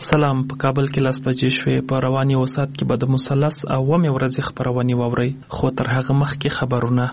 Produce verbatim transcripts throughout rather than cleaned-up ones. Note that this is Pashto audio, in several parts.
سلام. په کابل کې لاس بجې شوې. په رواني وسات کې به د مثلث اومې ورځې خپرونې واورئ، خو تر هغه مخکې خبرونه.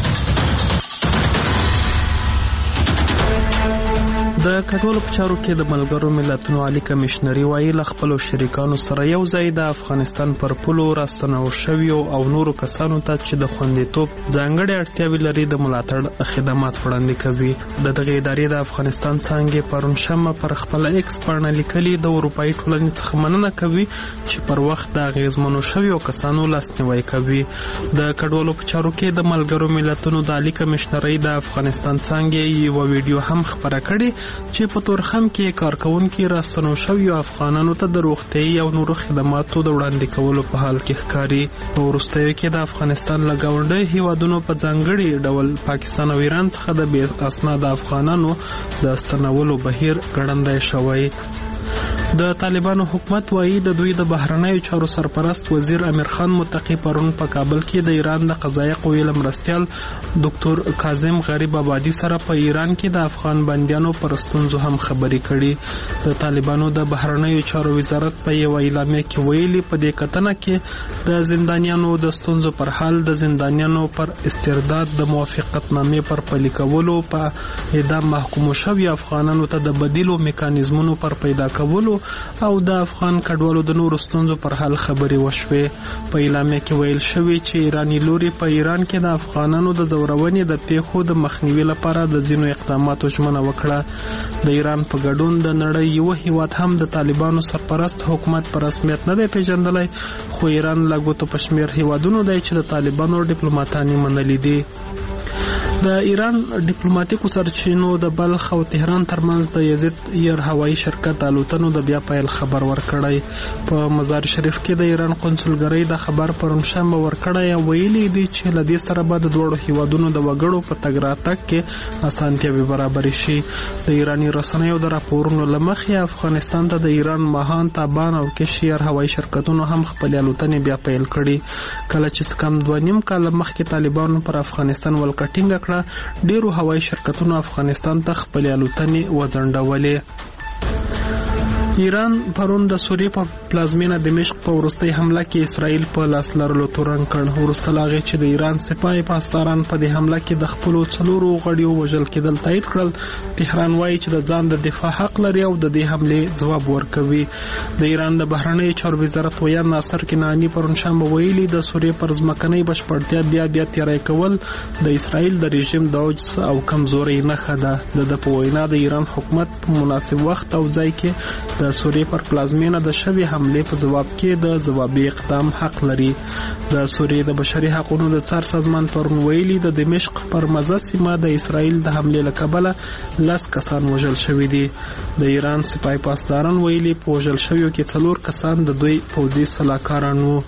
د کډوالو په چارو کې د ملګرو ملتونو عالی کمشنري وایي له خپلو شریکانو سره یو ځای د افغانستان پر پولو راستنو شویو او نورو کسانو ته چې د خوندیتوب ځانګړې اړتیاوې لري د ملاتړ خدمات وړاندې کوي. د دغې ادارې د افغانستان څانګې پرون شنبه پر خپل ایکس پاڼه لیکلي د اروپایي ټولنې څخه مننه کوي چې پر وخت د اغېزمنو شویو کسانو لاسنیوی کوي. د کډوالو په چارو کې د ملګرو ملتونو د عالی کمشنري د افغانستان څانګې یو ویډیو هم خپره کړې چې په تورخم کې کارکونکي راستنو شویو افغانانو ته د روغتیايي او نورو خدماتو د وړاندې کولو په حال کې ښکاري. په وروستیو کې د افغانستان له ګاونډیو هیوادونو په ځانګړي ډول پاکستان او ایران څخه د بې اسناده افغانانو د ستنولو بهیر ګړندی شوی. د طالبانو حکومت وایي د دوی د بهرنیو چارو سرپرست وزیر امیر خان متقی پرون په کابل کې د ایران د قضایه قوې له مرستیال ډاکټر کاظم غریب آبادي سره په ایران کې د افغان بندیانو پر ستونزو هم خبرې کړي. د طالبانو د بهرنیو چارو وزارت په یوه اعلامیه کې ویلي په دې کتنه کې د زندانیانو د ستونزو پر حل، د زندانیانو پر استرداد، د موافقتنامې پر پلي کولو، په اعدام محکومو شویو افغانانو ته د بدیلو میکانیزمونو پر پیدا کولو او د افغان کډوالو د نورو ستونزو پر حل خبرې وشوې. په اعلامیه کې ویل شوی چې ایرانی لوري په ایران کې د افغانانو د ځورونې د پیښو د مخنیوي لپاره د ځینو اقداماتو ژمنه وکړه. د ایران په ګډون د نړۍ یو هیواد هم د طالبانو سرپرست حکومت په رسمیت نه دی پیژندلی، خو ایران له ګوتو په شمېر هیوادونو دی چې د طالبانو ډیپلوماتان یې منلي دي. د ایران ډیپلوماټیکو سرچینو د بلخ او تهران ترمنځ د یزید ایر هوایي شرکت الوتنو د بیا پیل خبر ورکړی. په مزار شریف کې د ایران قونسلګرۍ د خبر پرون شنبه ورکړی او ویلي دي چې له دې سره به د دواړو هیوادونو د وګړو په تګ راتګ کې اسانتیاوې برابرې شي. د ایراني رسنیو د راپورونو له مخې افغانستان ته د ایران ماهان، تابان او کش ایر هوایي شرکتونو هم خپلې الوتنې بیا پیل کړي. کله چې کم دوه نیم کاله مخکې طالبانو پر افغانستان ولکټینګ کړه، ډیرو هوایي شرکتونو افغانستان ته خپلې الوتنې وځنډولې. ایران پرون د سوریې په پلازمینه دمشق په وروستۍ حمله کې اسرائیل په لاس لرلو تورن کړ. وروسته له هغې چې د ایران سپاه پاسداران په دې حمله کې د خپلو څلورو غړیو وژل کېدل تایید کړل، تهران وایي چې د ځان د دفاع حق لري او د دې حملې ځواب ورکوي. د ایران د بهرنیو چارو وزارت ویان ناصر کنعاني پرون شنبه ویلي د سوریې پر ځمکنۍ بشپړتیا بیا بیا تیاری کول د اسرائیل د رژیم د عجز او کمزورۍ نښه ده. د ده په وینا د ایران حکومت په مناسب وخت او ځای کې د سوریې پر پلازمینه د شوې حملې په ځواب کې د ځوابي اقدام حق لري. د سوریې د بشري حقوقو د څار سازمان پرون ویلي د دمشق پر مزه سیمه د اسرائیل د حملې له کبله لس کسان وژل شوي دي. د ایران سپاه پاسداران ویلي په وژل شویو کې څلور کسان د دوی پوځي سلاکاران وو.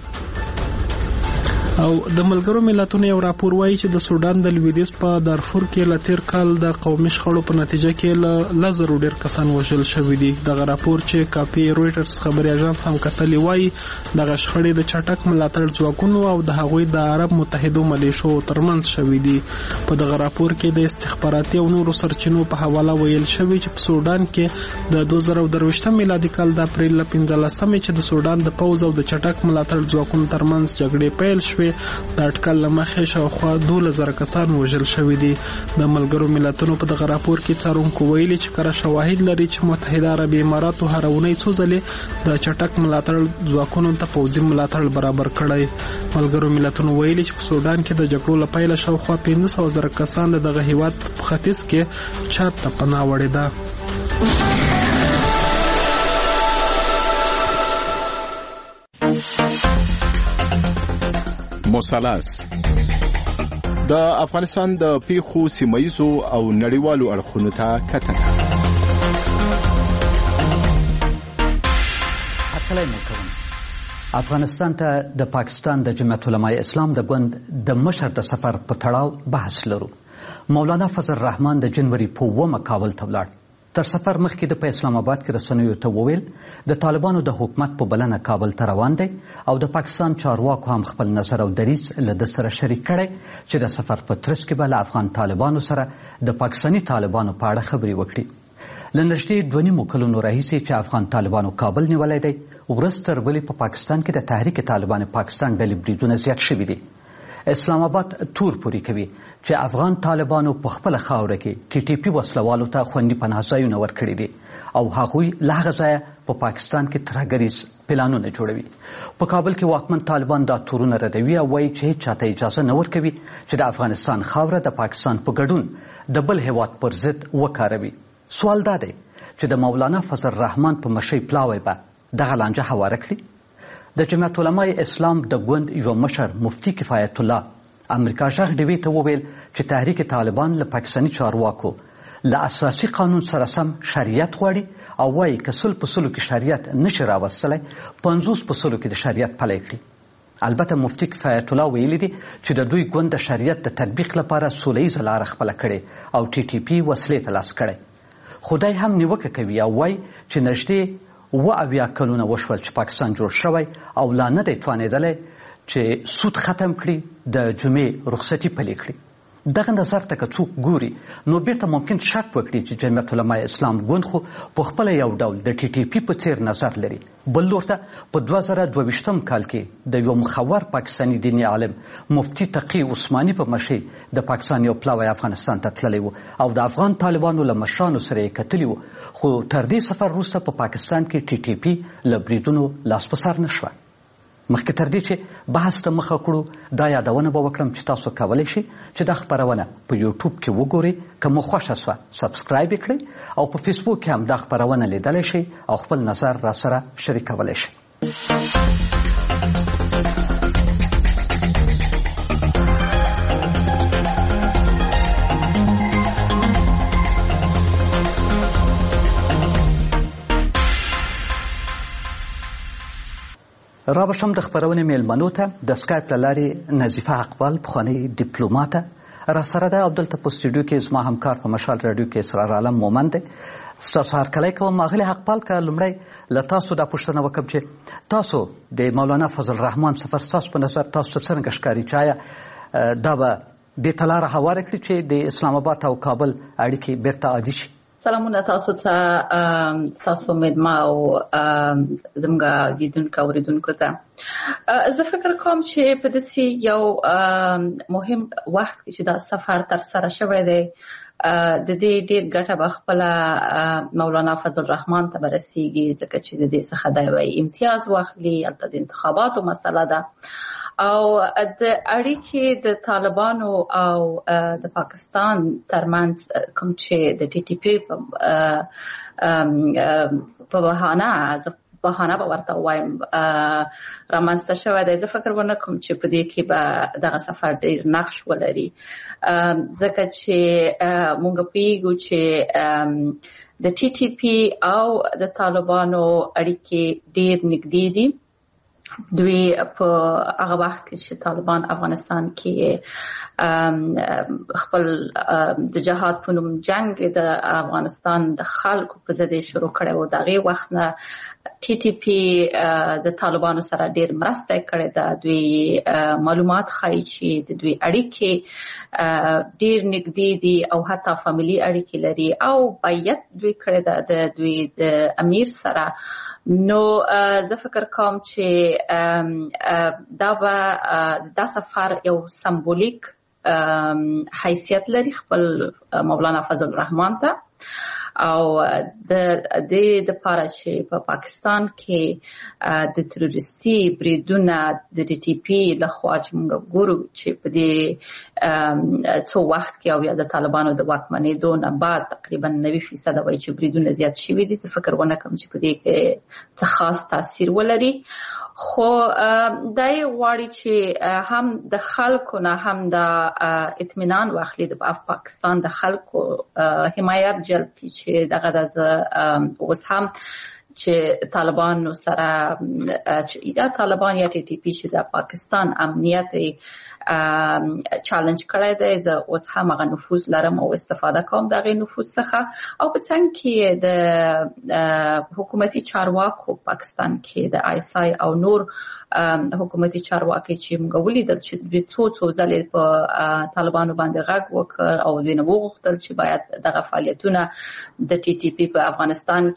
او د ملګرو ملتونو یو راپور وایي چې د سودان د لویدیځ په دارفور کې له تیر کال د قومي شخړو په نتیجه کې له لس زرو ډېر کسان وژل شوي دي. دغه راپور چې کاپي رویټرز خبري اژانس هم کتلی وایي دغه شخړې د چټک ملاتړ ځواکونو او د هغوی د عرب متحدو ملیشو ترمنځ شوي دي. په دغه راپور کې د استخباراتي او نورو سرچینو په حواله ویل شوي چې په سودان کې د دوه زره درویشتم میلادي کال د اپریل له پنځلسمې چې د سودان د پوځ او د چټک ملاتړ ځواکونو ترمنځ جګړې پیل شوې، د اټکل له مخې شاوخوا دولس زره کسان وژل شوي دي. د ملګرو ملتونو په دغه راپور کې څارونکو ویلي چې کره شواهد لري چې متحده عربي اماراتو هره اونۍ څو ځلې د چټک ملاتړ ځواکونو ته پوځي ملاتړ برابر کړی. ملګرو ملتونو ویلي چې په سودان کې د جګړو له پیله شاوخوا پنځه سوه زره کسان د دغه هیواد په ختیځ کې چاد ته پناه وړې ده. مثلث د افغانستان د پیښو سیمایزو او نړیوالو اړخونو ته کتنه. هرکلی مو کوم. افغانستان ته د پاکستان د جمعیت علماء اسلام د ګوند د مشر د سفر په تړاو بحث لرو. مولانا فضل الرحمن د جنوري په اوومه کابل ته ولاړ. تر سفر مخکې د په اسلام آباد کې رسنیو ته وویل د طالبانو د حکومت په بلنه کابل ته روان دی او د پاکستان چارواکو هم خپل نظر او دریځ له ده سره شریک کړی چې د سفر په ترڅ کې به له افغان طالبانو سره د پاکستاني طالبانو په اړه خبرې وکړي. له نږدې دوه نیمو کلونو راهیسې چې افغان طالبانو کابل نیولی دی، ورځ تر بلې په پاکستان کې د تحریک طالبان پاکستان ډلې بریدونه زیات شوي دي. اسلام آباد تور پوري کوي چې افغان طالبانو په خپله خاوره کې ټي ټي پي وسلوالو ته خوندي پناه ځایونه ورکړي دي او هغوی له هغه ځایه په پا پاکستان کې ترهګریز پلانونه جوړوي. په کابل کې واکمن طالبان دا تورونه ردوي او وایي چې هیڅ چاته اجازه نه ورکوي چې د افغانستان خاوره د پاکستان په ګډون د بل هیواد پر ضد وکاروي. سوال دا دی چې د مولانا فضل الرحمن په مشرۍ پلاوی به دغه لانجه هواره کړي. د جمعیت علمای اسلام د ګوند یو مشر مفتي کفایت الله امریکا غږ ډیوي ته وویل چې تحریک طالبان له پاکستاني چارواکو له اساسي قانون سره سم شریعت غواړي او وایي که سل په سلو کې شریعت نشي راوستلی، پنځوس په سلو کې د شریعت پلی کړي. البته مفتي کفایت الله ویلي دي چې د دوی ګوند د شریعت د تطبیق لپاره سوله ییزه لاره خپله کړې او ټي ټي پي وسلې ته لاس کړی. خدای هم نیوکه کوي او وایي چې نږدې اوه اویا کلونه وشول چې پاکستان جوړ شوی او لا نه دی توانېدلی چې سود ختم کړي، د جمعې رخصتي پلې کړي. دغه نظر ته که څوک ګوري نو بیرته ممکن شک وکړي چې جمعیت علمای اسلام ګوند خو په خپله یو ډول د ټي ټي پي په څیر نظر لري. بل لور ته په دوه زره دوه ویشتم کال کې د یو مخور پاکستاني دیني عالم مفتي تقي عثماني په مشرۍ د پاکستان یو پلاوی افغانستان ته تللی و او د افغان طالبانو له مشرانو سره یې کتلي و، خو تر دې سفر وروسته په پا پاکستان کې ټي ټي پي له بریدونو لاس په سر نه شوه. مخکې تر دې چې بحث ته مخه کړو دا یادونه به وکړم چې تاسو کولی شئ چې دا خپرونه په یوټیوب کې وګورئ. که مو خوښه سوه سبسکرایب یې کړئ او په فیسبوک کې هم دا خپرونه لیدلی شئ او خپل نظر را سره شریکولی شئ. را بشم د خپرونې میلمنو ته د سکایپ له لارې نظیفه اقبال پخوانۍ ډیپلوماته را سره ده او دلته په سټوډیو کې زما همکار په مشال راډیو کې اسرار عالم مومند دی. ستاسو هرکلی کوم. اغلې اقبال که لومړی له تاسو دا پوښتنه وکړم چې تاسو د مولانا فضل الرحمن سفر ستاسو په نظر تاسو ته څرنګه ښکاري؟ چې آیا دا به دې ته لاره هواره کړي چې د اسلام آباد او کابل اړیکې بیرته عادي شي؟ سلامونه تاسو ته، تاسو مدما او زموږ لیدونکو اوریدونکو ته. زه فکر کوم چې په داسې یو مهم وخت کې چې دا سفر تر سره شوی دی د دې ډېر ګټه به خپله مولانا فضل الرحمن ته به رسیږي، ځکه چې د دې څخه د یو امتیاز واخلي. هلته د انتخاباتو مسله ده او د اړیکې د طالبانو او د پاکستان ترمنځ کوم چې د ټي ټي پي په بهانه بهانه به ورته وایم رامنځته شوی دی. زه فکر ونه کوم چې په دې کې به دغه سفر ډېر نقش ولري، ځکه چې موږ پوهېږو چې د ټي ټي پي او د طالبانو اړیکې ډېر نږدې دي. دوی په هغه وخت کې چې طالبان افغانستان کې خپل د جهاد په نوم جنگ د افغانستان د خلکو په ضد شروع کړی و، د هغې وخت نه ټي ټي پي د طالبانو سره ډېر مرسته کړې ده. دوی معلومات ښایي چې د دوی اړیکې ډېر نږدې دي او حتی فامیلي اړیکې لري او بیعت دوی کړې ده د دوی د امیر سره. نو زه فکر کوم چې دا به دا سفر یو سمبولیک حیثیت لري خپل مولانا فضل الرحمن ته او د دې دپاره چې په پاکستان کې د تروریستي بریدونه د ټي ټي پي لخوا چې موږ ګورو چې په دې څو وخت کې او یا د طالبانو د واکمنېدو نه بعد تقریبا نوي فیصده وایي چې بریدونه زیات شوي دي. زه فکر ونه کوم چې په دې کې څه خاص تاثیر ولري، خو دا یې غواړي چې هم د خلکو نه هم د اطمینان واخلي، د پاکستان د خلکو حمایت جلب کړي چې دغه د اوس هم چې طالبانو سره یا طالبان یا ټي ټي پي چې د پاکستان امنیت چالش کړی دی. زه اوس هم هغه نفوذ لرم او استفاده کوم د هغې نفوذ څخه. او په څنګ کې د حکومتي چارواکو پاکستان کې د آی اس آی او نور حکومتي چارواکي چې موږ ولیدل چې د څو څو ځلې په طالبانو باندې غږ وکړ او دوی نه وغوښتل چې باید دغه فعالیتونه د ټي ټي پی په افغانستان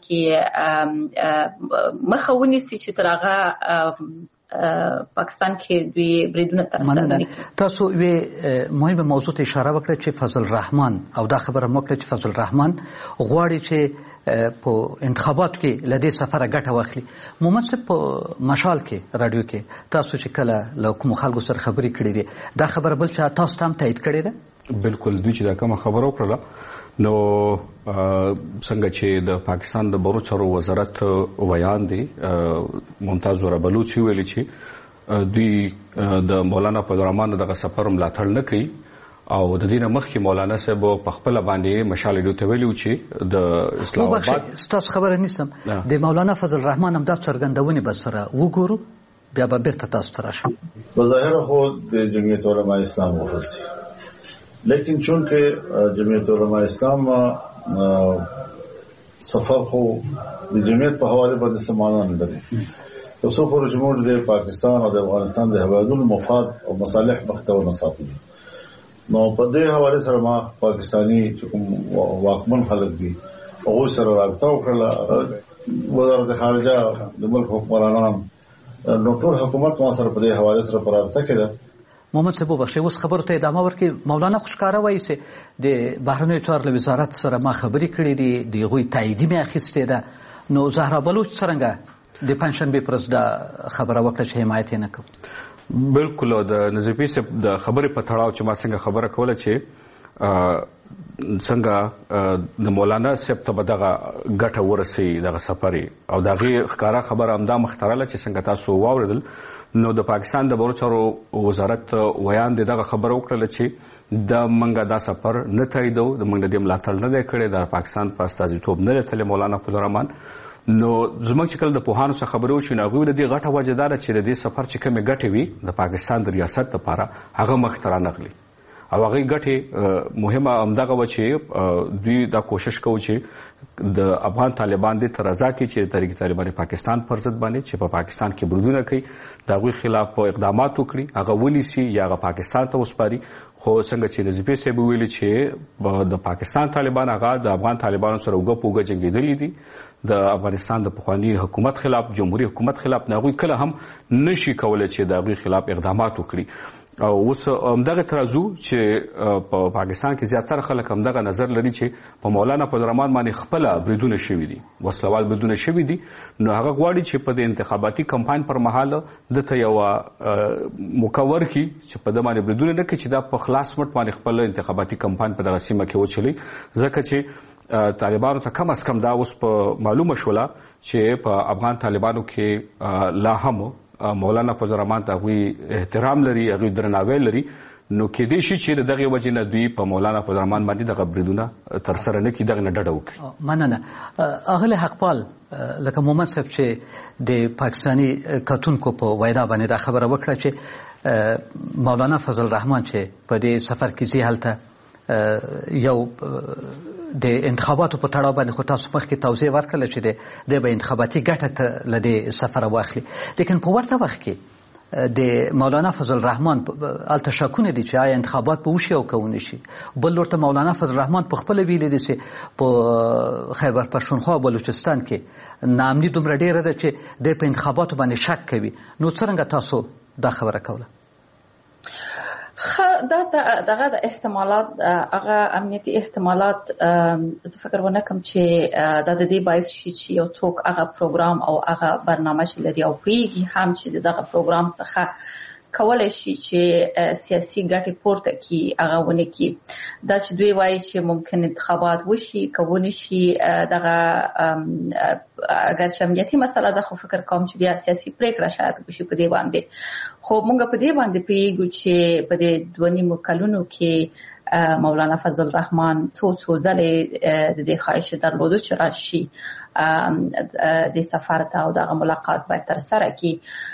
کې مخه ونیسي چې تر هغه پاکستان کې دوی بریدونه ترسره کړي. تاسو یوه مهمه موضوع ته اشاره وکړه چې فضل الرحمن او دا خبره مو کړه چې فضل الرحمن غواړي چې په انتخاباتو کې له دې سفره ګټه واخلي. محمد صاحب په مشال کې رادیو کې تاسو چې کله له کوم خلکو سره خبرې کړې دي دا خبره بل چې تاسو ته هم تایید کړې ده؟ بالکل دوی چې دا کومه خبره وکړله نو څنګه چې د پاکستان د بهرو چارو وزارت ویان دی ممتاز ور بلوچ ویلي چې دوی د مولانا فضل الرحمن دغه سفر ملاتړ نه کوي او د دې نه مخکې مولانا صاحب په خپل باندې مشال ډیو ته ویلو چې د اسلام آباد ستاسو خبره نیسم د مولانا فضل الرحمن هم د څرګندونې بس سره وګورو بیا به بیرته تاسو ته راشم. بظاهر خود د جمعیت علماء اسلام وغوښتي لیکن چون که جمعیت علماء اسلام سفر خو د جمعیت په حواله باندې سمانه نه لري. اوسو پر جمهور د پاکستان او د افغانستان د هوادونو مفاد او مصالح مختو نه ساتي. نو په دې حواله سره ما پاکستانی چې کوم واکمن خلک دي هغه سره رابطه وکړه. وزارت خارجه د ملک حکمرانان نو ټول حکومت ما سره په دې حواله سره په رابطه کې ده. محمد صاحب وبخښئ اوس خبرو ته ادامه ورکړي. مولانا خوشکاره وایي چې د بهرنیو چارو له وزارت سره ما خبرې کړې دي د هغوی تاییدي مې اخیستې ده. نو زهرا بلوچ څرنګه د پنجشنبې پر ورځ دا خبره وکړه چې حمایت یې نه کوو؟ بالکل د نظیفي صاحب د خبرې په تړاو چې ما څنګه خبره کوله چې څنګه د مولانا صاحب ته به دغه ګټه ورسوي دغه سفر او د هغې ښکاره خبره همدا مخترله چې څنګه تاسو واورېدل نو د پاکستان د بهرو چارو وزارت ویان د دغه خبره وکړله چې د منګه دا سفر نه تاییدو د منګه د ملاتړ نه دی کړی د پاکستان په استازیتوب نه دی تللی مولانا فضل الرحمن. نو زموږ چې کله د پوهانو څخه خبرې وشي نو هغوی د دې غټه وجه دا ده چې د دې سفر چې کومې ګټې وي د پاکستان د ریاست لپاره هغه مخې ته رانغلي او هغې ګټې مهمه همدغه وه چې دوی دا کوشش کوو چې د افغان طالبان دې ته رضا کړي چې د تحریک طالبان پاکستان پر ضد باندې چې په پاکستان کې بریدونه کوي د هغوی خلاف اقدامات وکړي هغه ونیسي یا هغه پاکستان ته وسپاري. خو څنګه چې نظیفي صاحب ویلي چې د پاکستان طالبان هغه د افغان طالبانو سره اوږه په اوږه جنګېدلي دي د افغانستان د پخواني حکومت خلاف جمهوري حکومت خلاف نه هغوی کله هم نشي کولی چې د هغوی خلاف اقدامات وکړي. او اوس همدغه ترازو چې په پاکستان کې زیاتره خلک همدغه نظر لري چې په مولانا فضل الرحمن باندې خپله بریدونه شوي دي وسلوال بریدونه شوي دي نو هغه غواړي چې په د انتخاباتي کمپاین پر مهال دته یوه موقع ورکړي چې په ده باندې بریدونه نه کړي چې دا په خلاص مټ باندې خپل انتخاباتي کمپاین په دغه سیمه کې وچلوي ځکه چې طالبانو ته کم از کم دا اوس په معلومه شوله چې په افغان طالبانو کې لا هم مولانا فضل الرحمن ته هغوی احترام لري هغوی درناوی لري نو کېدای شي چې د دغې وجې نه دوی په مولانا فضل الرحمن باندې دغه بریدونه ترسره نه کړي دغې نه ډډه وکړي. مننه. اغلی حقپال لکه محمد صاحب چې د پاکستاني کتونکو په وینا باندې دا خبره وکړه چې مولانا فضل الرحمن چې په دې سفر کې ځي هلته یو د انتخاباتو په تړاو باندې خو تاسو مخکې توضیح ورکړله چې د به انتخاباتي ګټه ته له دې سفره واخلي لیکن په ورته وخت کې د مولانا فضل الرحمن هلته شکونه دي چې آیا انتخابات به وشي او که ونه شي. بل لور ته مولانا فضل الرحمن په خپله ویلي دي چې په خیبر پښتونخوا او بلوچستان کې ناامني دومره ډېره ده چې دی په انتخاباتو باندې شک کوي. نو څرنګه تاسو دا خبره کوله؟ دا دغه د احتمالات هغه امنیتي احتمالات زه فکر ونه کوم چې دا د دې باعث شي چې یو څوک هغه پروګرام او هغه برنامه چې لري او پوهیږي هم چې دغه پروګرام څخه کولی شي چې سیاسي ګټې پورته کړي هغه ونه کړي. دا چې دوی وایي چې ممکن انتخابات وشي که ونه شي دغه اگر چې امنیتي مسله ده خو فکر کوم چې بیا سیاسي پریکړه شاید وشي په دې باندې. خو موږ په دې باندې پوهیږو چې په دې دوه نیمو کلونو کې مولانا فضل الرحمن څو څو ځلې د دې خواهش درلوده چې راشي د سفر ته او دغه ملاقات باید تر سره کی.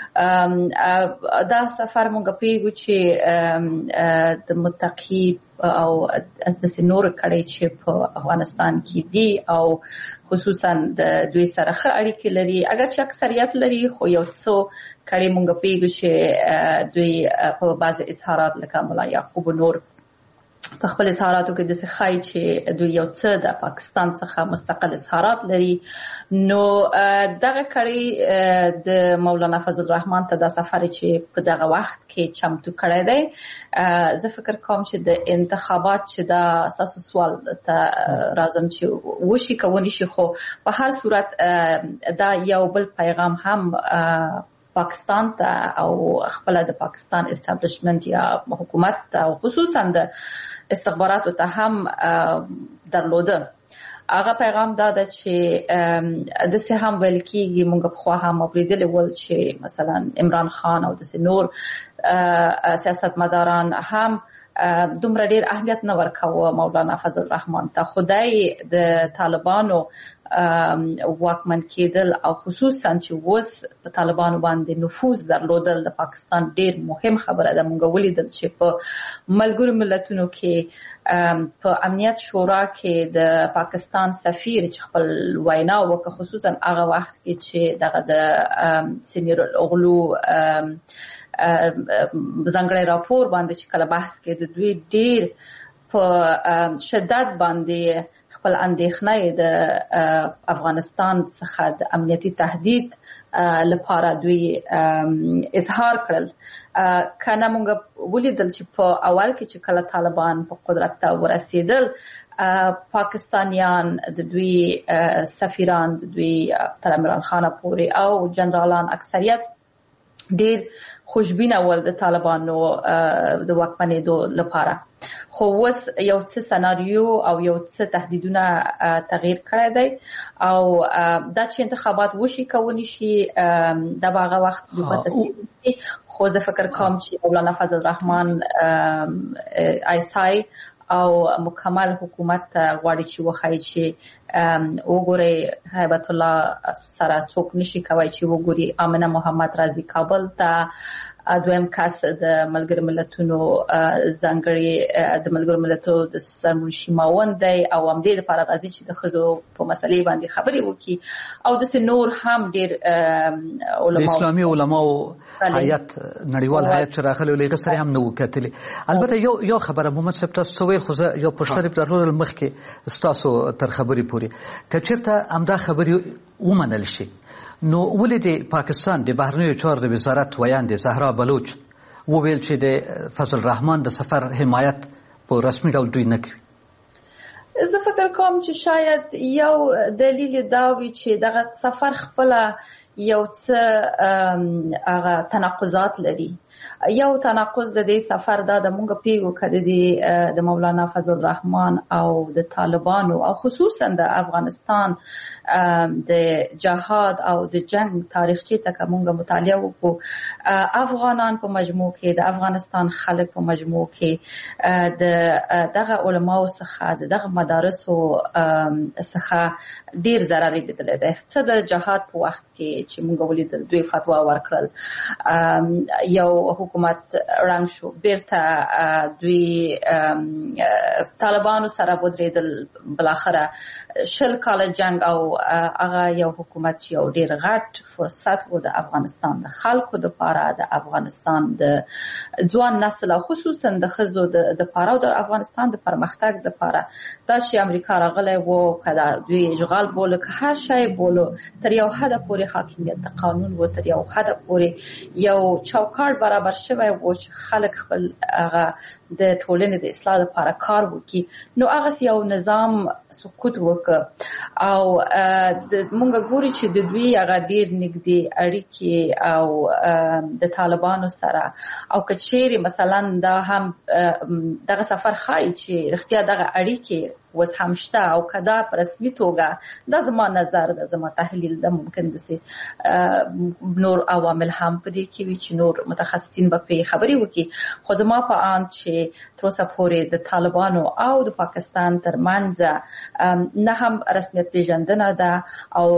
دا سفر مونږ پیګو چې د متقی او د سنور کړي چې په افغانستان کې دي او خصوصا د دوی سره ښه اړیکې لري، اگر چې اکثریت لري خو یو څو کړي مونږ پیګو چې دوی په بعض اظهارات لکه مولا یعقوب نور په خپل اظهاراتو کې د څخه چې دوی یو څه د پاکستان څخه مستقل اظهارات لري. نو دغه کړي د مولانا فضل الرحمن ته د سفر چې په دغه وخت کې چمتو کړی دی، زه فکر کوم چې د انتخابات چې دا اساسو سوال ته راځم چې وشي کوونی شي، خو په هر صورت دا یو بل پیغام هم پاکستان ته او خپل د پاکستان استابلیشمنت یا حکومت او خصوصا د استخباراتو ته هم درلوده. هغه پیغام دا ده چې د سه هم ویل کېږي، موږ په خوا هم اوریدل ول چې مثلا عمران خان او د نور سیاستمداران هم دومره ډیر اهمیت نه ورکاوه مولانا فضل الرحمن ته. خدای د طالبانو واکمن کېدل او خصوصا چې اوس په طالبانو باندې نفوذ درلودل د پاکستان ډیر مهم خبره ده. موږ ولیدل چې په ملګرو ملتونو کې په امنیت شورا کې د پاکستان سفیر چې خپل وینا وکړه، خصوصا هغه وخت کې چې دغه د سینیر الاغلو ځانګړی راپور باندې چې کله بحث کې د دوی ډیر په شدت باندې خپل اندېښنه د افغانستان څخه د امنیتي تهدید لپاره دوی اظهار کړل. کنه موږ ولیدل چې په اول کې چې کله طالبان په قدرت ته ورسېدل، پاکستانیان د دوی سفیران د دوی تر عمران خان پورې او جنرالان اکثریت ډیر خوشبینه ول د طالبانو د واکمنېدو لپاره. خو اوس یو څه سناریو او یو څه تهدیدونه تغییر کړی دی او دا چې انتخابات وشي کوونی شي د هغه وخت د تصویر. خو زه فکر کوم چې مولانا فضل الرحمن ایسای او مکمل حکومت غواړي چې وخایي چې وګوري هیبت الله سره څوک نشي کوي چې وګوري امنه محمد رازي کابل ته دویم کس د ملګر ملتونو ځانګړي د ملګر ملتونو د سرمنشي ماوند دی او هم دې لپاره راځي چې د خزو په مسلې باندې خبرې وکړي او د نور هم ډیر علماء اسلامي علماء هیئت نړیوال هیئت چې راغلي ولې سره هم نو کتلي. البته یو یو خبره محمد صاحب تاسو ویل خو یو پښتني په درلود مخکې تاسو تر خبرې پوري کچرته امدا خبرې ومنل شي، نو ولې د پاکستان د بهرنیو چارو د وزارت ویاندې زهرا بلوچ وویل چې د فضل الرحمن د سفر حمایت په رسمي ډول دوی نه کوي؟ زه فکر کوم چې شاید یو دلیل دا وي چې دغه سفر خپل یو څه هغه تناقضات لري. یو تناقض د دې سفر دا د مونږ پیغو کړي د مولانا فضل الرحمن او د طالبانو او خصوصا د افغانستان د جهاد او د جنگ تاریخچه ته مونږ مطالعه وکړو. افغانان په مجموع کې د افغانستان خلک په مجموع کې د دغه علماو څخه دغه مدارسو څخه ډیر ضرر لیدل دي. څه د جهاد په وخت کې چې مونږ ولیدل دوی فتوا ورکړل، یو حکومت رنګ شو، بیرته دوی طالبانو سره ودرېدل، بلاخره شل کال جنگ او هغه یو حکومت چې یو ډیر غټ فرصت و د افغانستان د خلکو د پاره، د افغانستان د ځوان نسل او خصوصا د خزو د پاره او د افغانستان د پرمختګ د پاره دا چې امریکا راغلی وو کدا دوی اشغال بوله که هر شی بوله تر یو حد پورې حاکمیت د قانون و تر یو حد پورې یو چوکاټ برابر شوی و چې خلک خپل هغه د ټولنې د اصلاح لپاره کار وکړي. نو هغه یو نظام سقوط وکړ او مونږ ګوري چې د دوی هغه ډیر نږدې اړیکې او د طالبانو سره او کچېری مثلا دا هم دغه سفر خای چې اختیار دغه اړیکې وز هم شته او کدا په رسمي توګه دا زما نظر ده زما تحلیل ده ممکن دسي نور عوامل هم په دې کې وي چې نور متخصصین به په خبري وکي خو زما په ان چې تر اوسه پورې د طالبانو او د پاکستان ترمنځ نه هم رسمیت پیژندنه ده او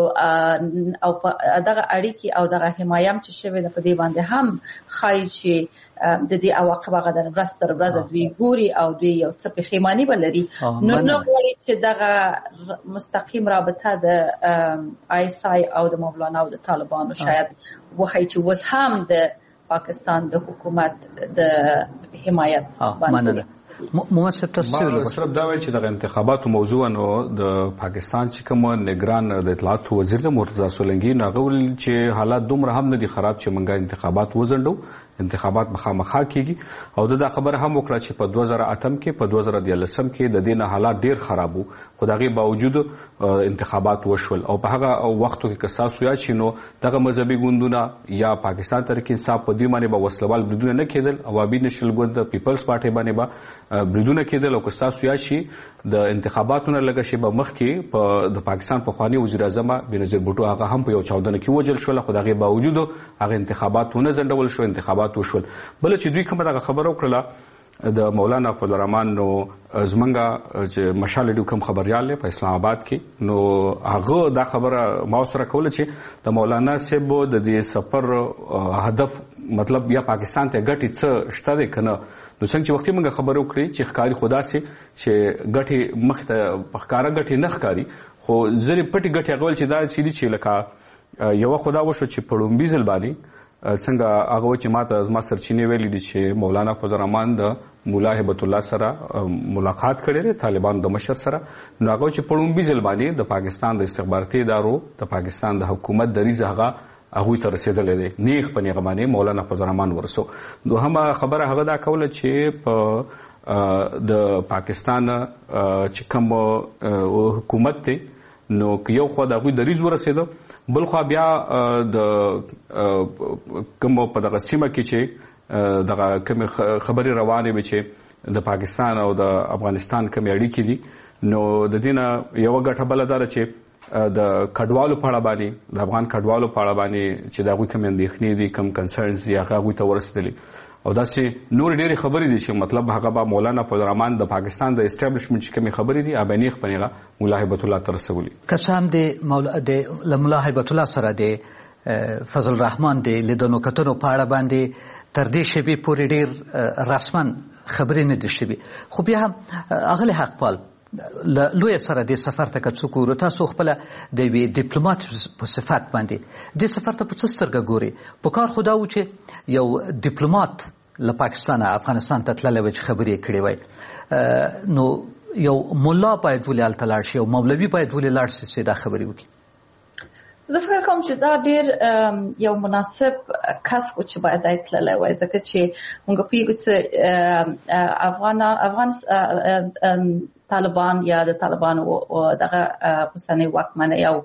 او دغه اړیکې او دغه حمایت چې شوی ده په دې باندې هم خای چې د دې عواقب هغه د ورځ تر ورځې دوی ګوري او دوی یو څه پښیمانی ولري نو نو غواړي چې دغه مستقیم رابطه د آی اس آی او د مولانا او د طالبانو شاید وخی چې وس هم د پاکستان د حکومت د حمایت باندې محمد صاحب تاسو صرف دا وایي چې د انتخاباتو موضوع نو د پاکستان چې کوم نگران د اطلاعات وزیر د مرتضی سولنګي نو غول چې حالات دومره هم نه دي خراب چې منګه انتخابات وزندو انتخابات مخامخا کیږي او دا خبره هم وکړه چې په دوه زره اتم کې په دوه زره دیارلسم کې د دینه حالات ډیر خراب وو خو دغه باوجود انتخابات وشول او په هغه وختو کې کساسو یا چې نو دغه مذهبي ګوندونه یا پاکستان تحریک انصاف په دې باندې به وسلوال بریدونه نه کېدل اوابي نشل ګوند پیپلز پارټي باندې به بریدونه کېدل او کساسو یا چې د انتخاباتونو لګه شی به مخ کې په د پاکستان په خواني وزیر اعظم بنظیر بوټو هغه هم په یو چاودنه کې وجل شو خو دغه باوجود هغه انتخاباتونه زندول شو انتخابات وشول بل چې دوی کومه دغه خبره وکړه د مولانا فضل الرحمن نو زمنګا چې مشال ډو کوم خبريال په اسلام آباد کې نو هغه دا خبره ما سره کوله چې د مولانا صاحب د دې سفر هدف مطلب یا پاکستان ته ګټي څه شته ده کنه نو څنګه چې وختي موږ خبرو کړې چې ښکاری خدا سي چې ګټي مخ ته پخکارا ګټي نه ښکاری خو زری پټي ګټي غول چې دا چې چې لکه یو خدا وشو چې پړومبي ځل باندې څنګه هغه چې ماته زما سرچینه ویلي دي چې مولانا فضل الرحمن د مولا هبت الله سره ملاقات کړي طالبان د مشر سره نو هغه چې پړومبي ځل باندې د پاکستان د استخباراتي ادارو د پاکستان د حکومت دریزه هغه هغه ته رسیدلې دي نیغ په نیغه باندې مولانا فضل الرحمن ورسو دوهمه خبره هغه دا کوله چې په د پاکستان چې کوم حکومت ته نو یو خو د هغه دریز ورسېدو بل خو بیا د کوم په دغه سیمه کې چې دغه کوم خبري روانه وي چې د پاکستان او د افغانستان کوم اړیکې دي نو د دینه یو غټه بلدار چې د کډوالو په اړه باندې د افغان کډوالو په اړه باندې چې دغه کوم اندېښنې دي کوم کنسرنز دي هغه ته ورسېدلي او داسې نور ډېری خبرې دي چې مطلب هغه به مولانا فضل الرحمن د پاکستان د اسټابلیشمنت چې کومې خبرې دي ابانیخ پنیغه مولا هبت الله ترسولي کسام د مولا د مولا هبت الله سره د فضل الرحمن د لیدونو کتنو په اړه باندې تر دې شی به پوری ډېر رسمن خبرې نه دي شوي خو بیا اغلی حق پال لوی سره د سفر ته کڅو کور تاسو خپل د وی ډیپلوماټ په صفات باندې د سفر ته په څسترګه ګوري په کار خدا و چې یو ډیپلوماټ له پاکستان افغانستان ته تللی وي چې خبرې کړې وای نو یو مولا باید ولې هلته لاړ شي او مولوي باید ولې لاړ شي چې دا خبرې وکړي زه فکر کوم چې دا ډېر یو مناسب کس و چې باید دی تللی وای ځکه چې موږ پوهېږو چې افغان افغان طالبان یا د طالبان او دغه اوسنۍ واکمنۍ او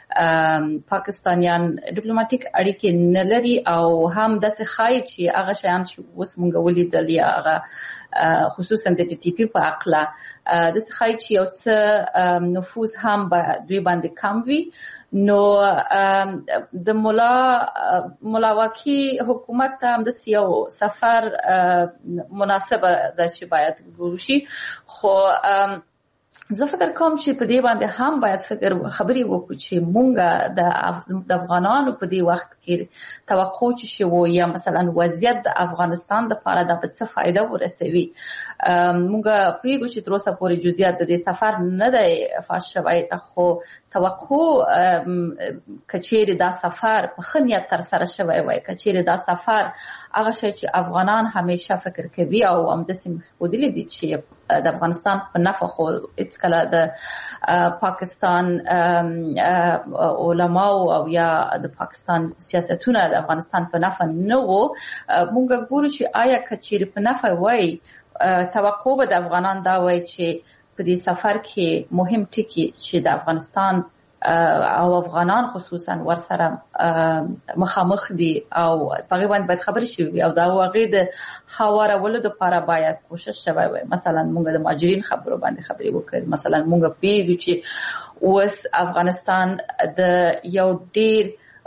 پاکستانیان ډیپلوماټیک اړیکې نه لري او هم داسې ښایي چې هغه شیان چې اوس موږ ولیدل یا هغه خصوصا د ټي ټي پي په عقله داسې ښایي چې یو څه نفوذ هم به دوی باندې کم وي نو د مولا ملاواکي حکومت ته هم د یو سفر مناسبه ده چې باید وشي خو زه فکر کوم چې په دې باندې هم باید فکر خبرې وکړو چې مونږ د افغانانو په دې وخت کې توقع چې شو یا مثلا وضعیت د افغانستان د لپاره د څه فائدہ ورسوي مونږ پوهیږو چې تر اوسه پورې جزئیات د دې سفر نه دی فاش شوی خو توقع کچېره دا سفر په خنیت تر سره شوی وای کچېره دا سفر هغه شی چې افغانان همیشه فکر کوي او هم د سیمه خودلی دي چې د افغانستان په نفع خو هیڅ کله د پاکستان علما او یا د پاکستان سیاستونه د افغانستان په نفع نه وو مونږ ګورو چې آیا کچېره په نفع وای توقع به د افغانان دا وای چې په دې سفر کې مهم ټکی چې د افغانستان او افغانان خصوصا ورسره مخامخ دي او په باندې باید خبرې شي او دا واقع د هوارولو لپاره باید کوشش شوی وي. مثلا موږ د مهاجرین خبرو باندې خبرې وکړو. مثلا موږ پیږو چې اوس افغانستان د یو ډیر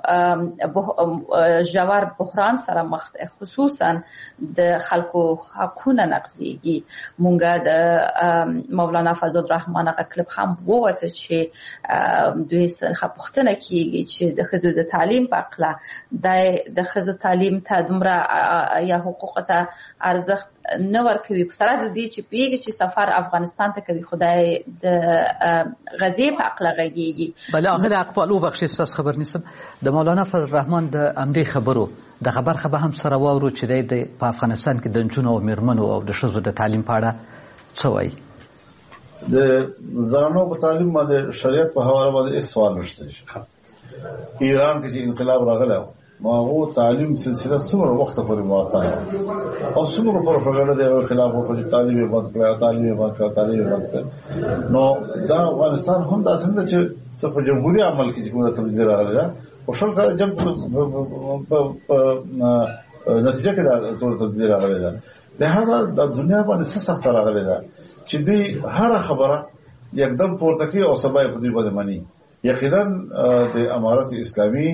ژور بحران سره مخ ده، خصوصا د خلکو حقونه نقضیږي. مونږه د مولانا فضل الرحمن هغه کلب هم ووته چې دوی څخه پوښتنه کیږي چې د ښځو د تعلیم په اړه د ښځو تعلیم ته دومره یا حقوق ته ارزښت نه ورکوي، په سره د دې چې پیږي چې سفر افغانستان ته کوي خدای د غزې په اړه غږیږي. بله هغه اقبال وبخښئ ستاسو خبر نیسم. د مولانا فضل الرحمن د همدې خبرو دغه برخه به هم سره واورو چې دی په افغانستان کې د نجونو او میرمنو او د ښځو د تعلیم په اړه څه وایي. د زنانو په تعلیم باندې شریعت په حواله باندې هیڅ سوال نشته. ایران کې چې انقلاب راغلی نو هغه تعلیم سلسله څومره وخت پورې معطله او څومره پروپاګاندا د خلاف وکړي، تعلیم یې بند کړه، تعلیم یې بند کړه، تعلیم یې بند کړه. نو دا افغانستان هم دا څنګه چې په جمهوریت عمل کې کومه تبدیلی راغله ده او شل کال جنگ په نتیجه کې دا ټول تبدیلی راغله ده. لهدا د دنیا باندې څه سخت راغله ده چې دوی هر خبره یکدم پورته کوي او سبا یې په دې باندې مانی. یقینا د امارت اسلامي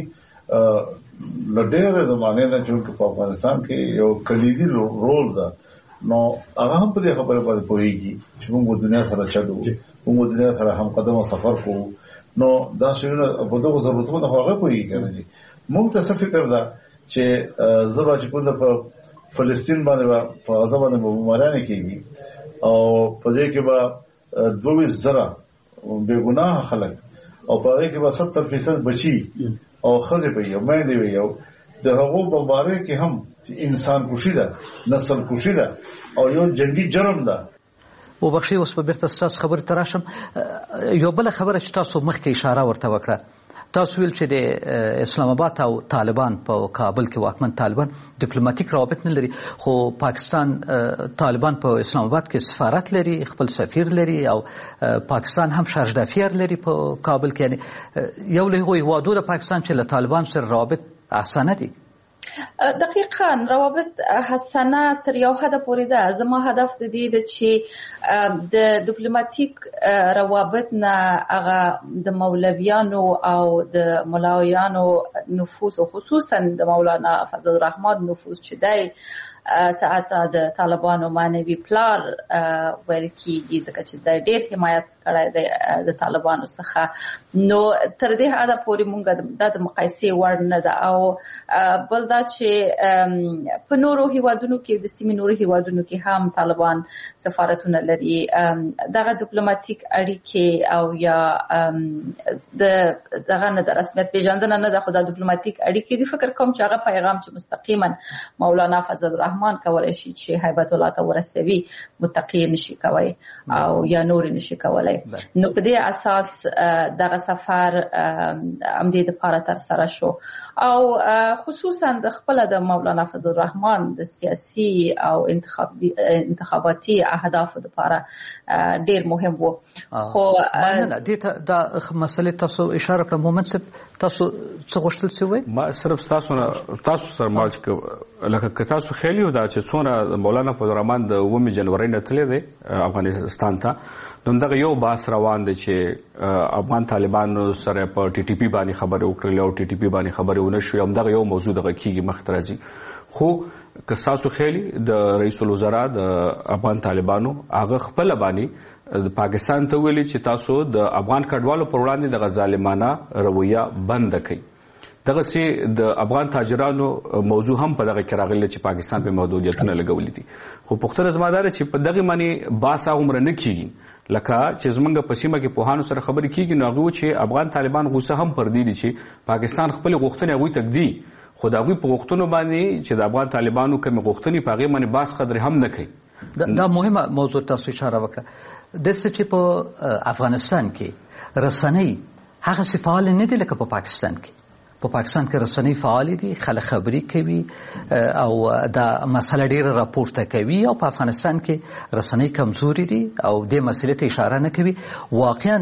لډېر زمانه نه چې په افغانستان کې یو کلیدي رول ده، نو هغه هم په دې خبره باندې پوهیږي چې موږ دنیا سره چلو، موږ دنیا سره هم قدمه سفر کوو. نو دا شیونه په دغه ضرورتونو هغه پوهیږي کنه. موږ ته څه فکر ده چې زبا چې کوم په فلسطین باندې په غزا باندې بمبارانې کیږي او په دې کې به دوه زره بے ګناه خلک او په هغه کې به ستر فیصد بچي او خزه په یو باندې وي او د هغو بمبارۍ کې هم انسان کشي ده، نسل کشي ده او یو جنگي جرم ده. وبخښئ اوس په بیرته ستاسو خبرې ته راشم. یو بله خبره چې تاسو مخکې اشاره ورته وکړه، تاسو ویل چې د اسلام آباد او طالبان په کابل کې واکمن طالبان ډیپلوماټیک روابط نه لري، خو پاکستان طالبان په اسلام آباد کې سفارت لري، خپل سفیر لري او پاکستان هم شارژدافیر لري په کابل کې. یعنی یو له هغو هیوادو د پاکستان چې له طالبان سره روابط احسانه دي. دقیقاً روابط حسنه تر یو حد پورې ده. زما هدف د دې ده چې د ډیپلوماټیک روابط نه هغه د مولویانو او د ملاویانو نفوذ او خصوصا د مولانا فضل الرحمن نفوذ چې دی ته د طالبانو معنوي پلار ویل کېږي، ځکه چې د ډېر حمایت کړی دی د طالبانو څخه. نو تر دې حده پورې مونږ دا د مقایسې وړ نه ده. او بل دا چې په نورو هیوادونو کې د سیمې نورو هیوادونو کې هم طالبان سفارتونه لري. دغه ډیپلوماټیک اړیکې او یا د دغه نه د رسمیت پیژندنه نه ده، خو د ډیپلوماټیک اړیکې دي. فکر کوم چې هغه پیغام چې مستقیما مولانا فضل الرحمن کولای شي چې هیبت الله ته ورسوي، متقی نشي کوي او یا نور نشي کولای. نو په دې اساس دغه سفر امدې د پاره تر سره شو او خصوصا د خپل د مولانا فضل الرحمن د سیاسي او انتخابي انتخاباتي اهداف د پاره ډیر مهم وو. خو نه دې دا مسلې تاسو اشاره کړه مومن صاحب، تاسو څه غوښتل څه وایي؟ ما صرف تاسو نه تاسو سره مالچ لکه تاسو خیلی دا چې څونه مولانا فضل الرحمن د اوومې جنوري نه تللی دی افغانستان ته، نو دغه یو باس روان دی چې افغان طالبانو سره په ټي ټي پي باندې خبرې وکړلې او ټي ټي پي باندې خبرې ونه شوې. همدغه یو موضوع دغه کېږي مخ ته راځي. خو که ستاسو خیلی د رئیس الوزرا د افغان طالبانو هغه خپله باندې د پاکستان ته ویلي چې تاسو د افغان کډوالو پر وړاندې دغه ظالمانه رویه بنده کړئ. دغسې د افغان تاجرانو موضوع هم په دغه کې راغلی چې پاکستان په محدودیتونه لګولي دي. خو پوښتنه زما دا ده چې په دغې باندې بحث هغومره نه کېږي لکه چې زمونږ په سیمه کې پوهانو سره خبرې کېږي. نو هغوی چې افغان طالبان غوسه هم پر دې دي چې پاکستان خپلې غوښتنې هغوی ته ږدي، خو د هغوی په غوښتنو باندې چې د افغان طالبانو کومې غوښتنې په هغې باندې بحث قدرې هم نه کوي. دا مهمه موضوع تاسو اشاره وکړه. داسې چې په افغانستان کې رسنۍ هغسې فعال نه دي لکه په پاکستان کې. په پاکستان کې رسنۍ فعال دي، خلک خبرې کوي او دا مسله ډیره راپورته کوي، او په افغانستان کې رسنۍ کمزوري دي او دې مسلې ته اشاره نه کوي. واقعا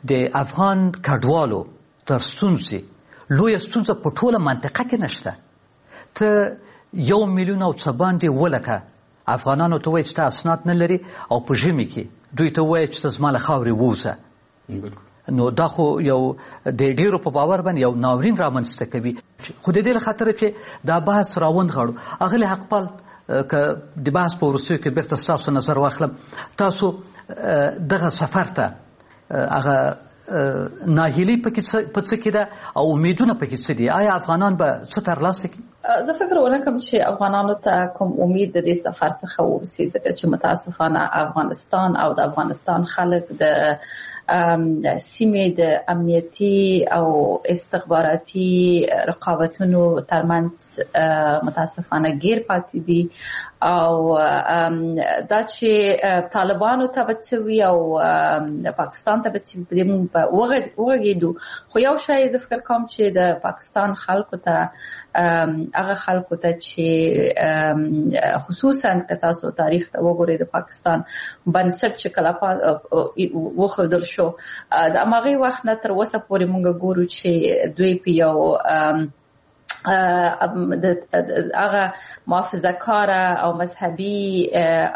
د افغان کډوالو تر ستونزې لویه ستونزه په ټوله منطقه کې نشته. ته یو میلیون او څه باندې ولکه افغانانو ته وایي چې ته اسناد نه لري او په ژمي کې دوی ته وایي چې ته زما له خاورې ووځه. نو دا خو یو د ډیرو په باور باندې یو ناورین رامنځته کوي. خو د دې له خاطره چې دا بحث راوند غواړو اغلې حقپال که د بحث په وروستیو کې بیرته ستاسو نظر واخلم، تاسو دغه سفر ته هغه ناهیلي په څه کې ده او امیدونه په کې څه دي؟ آیا افغانان به څه ترلاسه کړي؟ زه فکر ونه کوم چې افغانانو ته کوم امید د دې سفر څخه ورسي، ځکه چې متاسفانه افغانستان او د افغانستان خلک د سیمې د امنیتي او استخباراتي رقابتونو ترمنځ متاسفانه گیر پاتې دي، او دا چې طالبانو ته به څه وي او پاکستان ته به څه وي موږ به وغږېدو. خو یو شی زه فکر کوم چې د پاکستان خلکو ته هغه خلکو ته چې خصوصا که تاسو تاریخ ته وګورئ د پاکستان بنسټ چې کله وښودل شو د هماغې وخت نه تر اوسه پورې موږ ګورو چې دوی په یو هغه محافظه کاره او مذهبي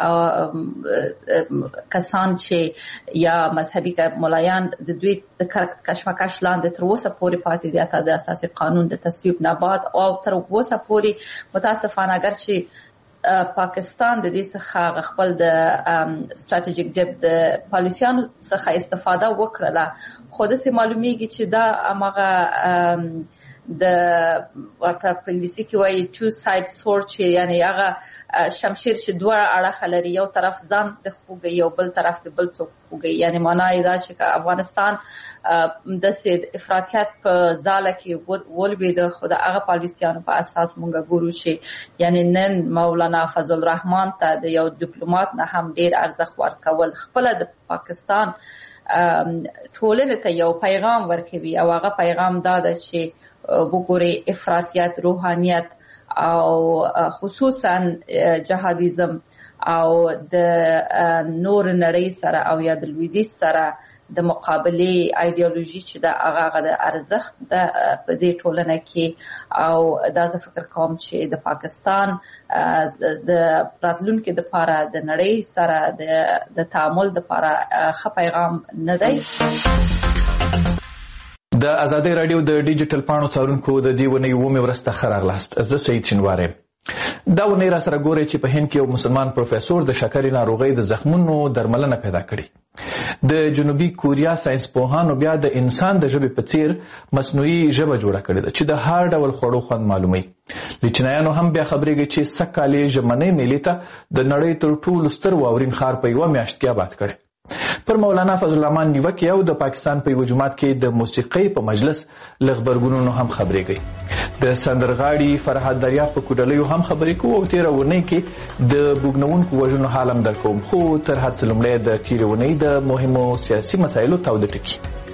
کسان چې یا مذهبي ملایان د دوی د کشمکش لاندې تر اوسه پورې پاتې دي، حتی د اساسي قانون د تصویب نه بعد او تر اوسه پورې متاسفانه اگر چې پاکستان د دې څخه خپل د ستراتیژیک ډیپ د پالیسیانو څخه استفاده وکړله، خو داسې معلومیږي چې دا هماغه د ورته په انګلیسي کې وایي two side sword، چې یعنی هغه شمشیر چې دوه اړخه لري، یو طرف ځان د خوږي یو بل طرف د بل څوک خوږي. یعنی معنا یې دا چې افغانستان داسې افراطیت په ځاله کې ولوېده، خو د هغه پالیسیانو په اساس موږ ګورو چې یعنی نن مولانا فضل الرحمن ته د یو ډیپلوماټ نه هم ډېر ارزښت ورکول، خپله د پاکستان ټولنې ته یو پیغام ورکوي، او هغه پیغام دا ده چې وګورئ افراطیت، روحانیت او خصوصا جهادیزم او د نور نړۍ سره او یا د لویدیځ سره د مقابلې ایډیالوژي چې دا هغه د ارزښت د په دې ټولنه کې، او دا زه فکر کوم چې د پاکستان د راتلونکي لپاره د نړۍ سره د تعامل لپاره ښه پیغام نه دی. د ازادۍ راډیو د ډیجیټل پاڼو څارونکو د دې ونې اوومې ورځ ته ښه راغلاست. زه سعید شینواری. دا ونې را سره ګورئ چې په هند کې یو مسلمان پروفیسور د شکرې ناروغۍ د زخمونو درملنه پیدا کړې. د جنوبي کوریا ساینس پوهانو بیا د انسان د ژبې په څیر مصنوعي ژبه جوړه کړې ده چې د هر ډول خوړو خوند معلوموي. چینایانو هم بیا خبرېږي چې سږکال یې ژمنۍ میلې ته د نړۍ تر ټولو ستر واورین ښار په یوه میاشت کې آباد کړی. پر مولانا فضل الرحمن نیوکې او د پاکستان په یوه جومات کې د موسیقۍ په مجلس له غبرګونونو هم خبرېږي. د سندرغاړي فرهاد دریاب په کوډلیو هم خبرې کوو او تېره اونۍ کې د بوږنوونکو وژنو حال هم در کوم. خو تر هر څه لومړی د تېرې اونۍ د مهمو سیاسي مسایلو تاوده ټکي.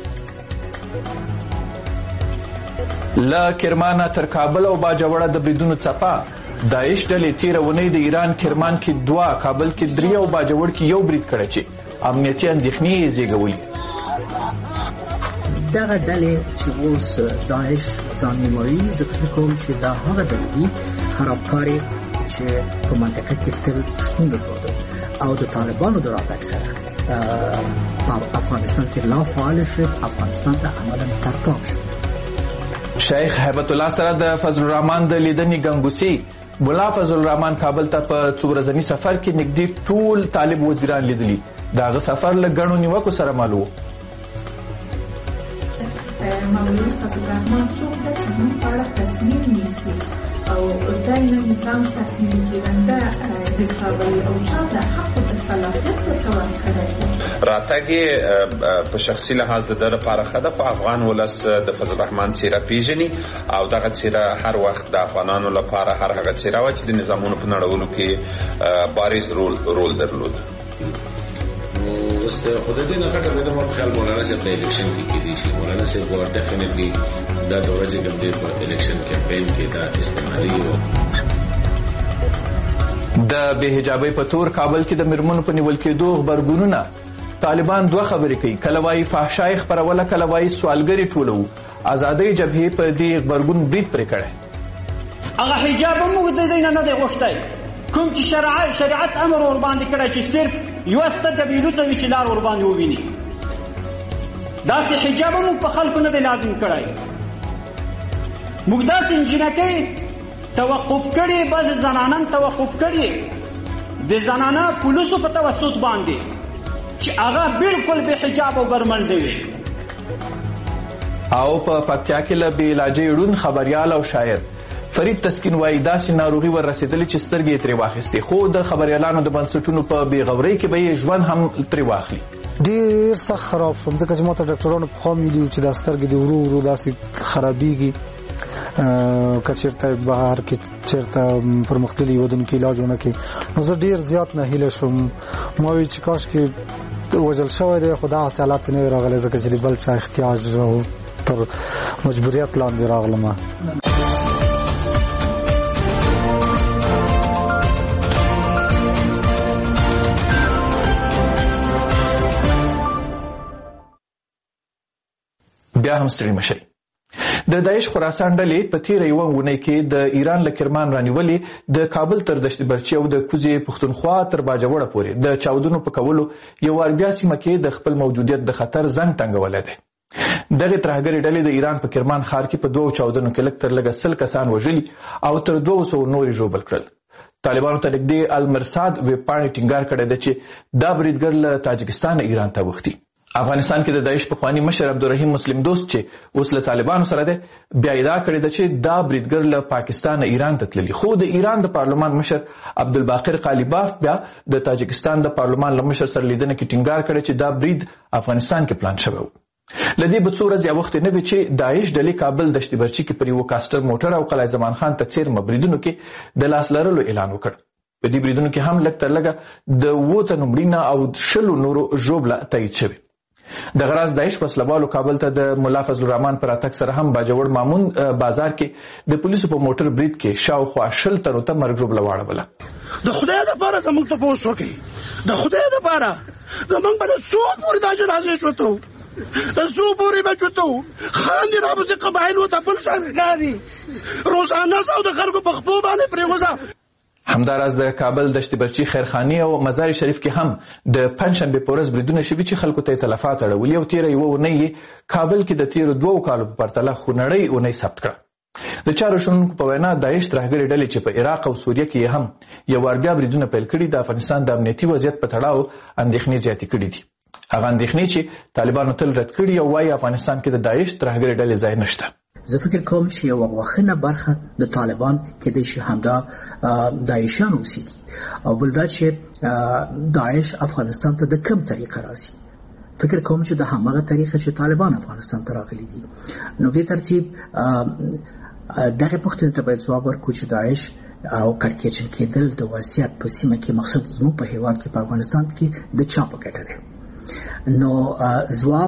له کرمانه تر کابل او باجوړه د بریدونو څپه. داعش ډلې تېره اونۍ د ایران کرمان کې دوه، کابل کې درې او باجوړ کې یو برید کړی چې امنیتي اندېښنې یې زېږولي. دغه ډلې چې اوس داعش ځان نوموي، زه فکر کوم چې دا هغه ډلې دي خرابکارې چې په منطقه کې تل شتون درلوده، او د طالبانو د راتګ سره په افغانستان کې لا فعال شو، افغانستان ته عملاً ترتاب شو. شیخ هیبت الله سره د فضل الرحمن د لیدنې ګنګوسې. ملا فضل الرحمن کابل ته په څو ورځني سفر کې نږدې ټول طالب وزیران لیدلي. د هغه سفر له ګڼو نیوکو سره مل و. مولوي فضل الرحمن څوک ده چې زموږ په اړه تصمیم نیسي او دا نه نظام تصمیم کېدنده حسابوي او چاته حق د صلاحیت ورکول کړی. راتګ یې په شخصي لحاظ د ده لپاره ښه ده، خو افغان ولس د فضل الرحمن څېره پیژني او دغه څېره هر وخت د افغانانو لپاره هر هغه څېره وه چې د نظامونو په نړولو کې بارز رول رول درلود. اوس خو د دې نه غټه مې زما په خیال مولانا صاحب د الیکشن کې کېدی شي. مولانا صاحب به ډیفینټلی دا د ورځې کوم دی په الیکشن کمپین کې دا استعمالي و. د بې حجابۍ په تور کابل کې د میرمنو په نیول کېدو غبرګونونه. طالبان دوه خبرې کوي، کله وایي فحشای خپروله، کله وایي سوالګري ټولوو. ازادۍ جبهې په دې غبرګون برید پرې کړی. هغه حجاب هم موږ د دې نه نه دی غوښتی، کوم چې شریعت امر ورباندې کړی چې صرف یوه سته قبیلو ته وي چې لار ورباندې وویني. داسې حجاب هم موږ په خلکو نه دی لازم کړی. موږ داسې نجونکۍ توقف کړي، بعضې زنانان توقف کړي د زنانه پولیسو په توسط باندې چې هغه بالکل بې حجاب او برمنډې وي. او په پکتیا کې له بې علاجۍ ړوند خبریال او شاعر فرید تسکین وایي داسې ناروغي ور رسېدلې چې سترګې یې ترې واخیستې، خو د خبریالانو د بنسټونو په بې غورۍ کې به یې ژوند هم ترې واخلي. ډېر سخت خراب شوم ځکه چې ما ته ډاکټرانو پخوا ویلي وو چې دا سترګې دې ورو ورو داسې خرابېږي، که چېرته بهر کې چېرته پرمختللي هېوادونو کې علاج ونه کړي. نو زه ډېر زیات ناهیله شوم، ما وی چې کاشکې وژل شوی دی، خو دغسې حالت نه وي راغلی ځکه چې د بل چا احتیاج او تر مجبوریت لاندې راغلم. بیا هم ستړي مشئ. د داعش خراسان ډلې په تېره یوه اونۍ کې د ایران له کرمان رانیولې د کابل تر دشت برچي او د کوزې پښتونخوا تر باجوړه پورې د چاودنو په کولو یو وار بیا سیمه کې د خپل موجودیت د خطر زنګ ټنګولی دی. دغې ترهګرې ډلې د ایران په کرمان ښار کې په دوو چاودنو کې لږ تر لږه سل کسان وژلي او تر دوه سوو نور یې ژوبل کړل. طالبانو ته نږدې المرصاد ویبپاڼې ټینګار کړی دی چې دا بریدګر له تاجکستانه ایران ته اوښتي. افغانستان کې د داعش پخواني مشر عبدالرحیم مسلم دوست چې اوس له طالبانو سره دی بیا ادعا کړې ده چې دا بریدګر له پاکستانه ایران ته تللي، خو د ایران د پارلمان مشر عبدالباقر قالیباف بیا د تاجکستان د پارلمان له مشر سره لیدنه کې ټینګار کړی چې دا برید افغانستان کې پلان شوی و. له دې به څو ورځې وخت نه وي چې داعش ډلې کابل دشت برچي کې پر یوه کاسټر موټر او قلعه زمان خان ته څیرمه بریدونو کې د لاس لرلو اعلان وکړ. په دې بریدونو کې هم لږ تر لږه د اووه تنو مړینه او شلو نورو ژوبله تایید شوې. دغه راز داعش وسلوالو کابل ته د ملا فضل الرحمن پر راتګ سره هم باجوړ مامون بازار کې د پولیسو په موټر برید کې شاوخوا شل تنو ته مرګ ژوبله واړوله. د خدای دپاره زموږ تپوس وکړئ، د خدای دپاره زموږ به د څو پورې دا جنازې چوتو د څو پورې به چوتو خاندې رابسې قبایل ورته بل شان ښکاري روزانه او د خلکو په خپو باندې پرېوځه. همداراز د کابل دشت برچي خیرخاني او مزار شریف کې هم د پنجشنبې په ورځ بریدونه شوي چې خلکو ته یې تلفات اړولي او تېره یوه اونۍ یې کابل کې د تېرو دوو کالو په پرتله خونړۍ اونۍ ثبت کړه. د چارو شنونکو په وینا داعش ترهګرې ډلې چې په عراق او سوریه کې یې هم یو وار بیا بریدونه پیل کړي د افغانستان د امنیتي وضعیت په تړاو اندېښنې زیاتې کړي دي. هغه اندېښنې چې طالبانو تل رد کړي او وایي افغانستان کې د داعش ترهګرې ډلې ځای نشته. زه فکر کوم چې یو واخنه برخه د طالبان کېدای شي همدا داعشیان اوسېږي او بل دا چې داعش افغانستان ته د کوم طریقه راځي. فکر کوم چې د هماغه طریقه چې طالبان افغانستان ته راغلي دي. نو په ترتیب دغه پوښتنې ته باید ځواب ورکړو چې داعش او کړکېچن کېدل د وضعیت په سیمه کې مقصد زموږ په هېواد کې په افغانستان کې د چا په ګټه دی. نو ځواب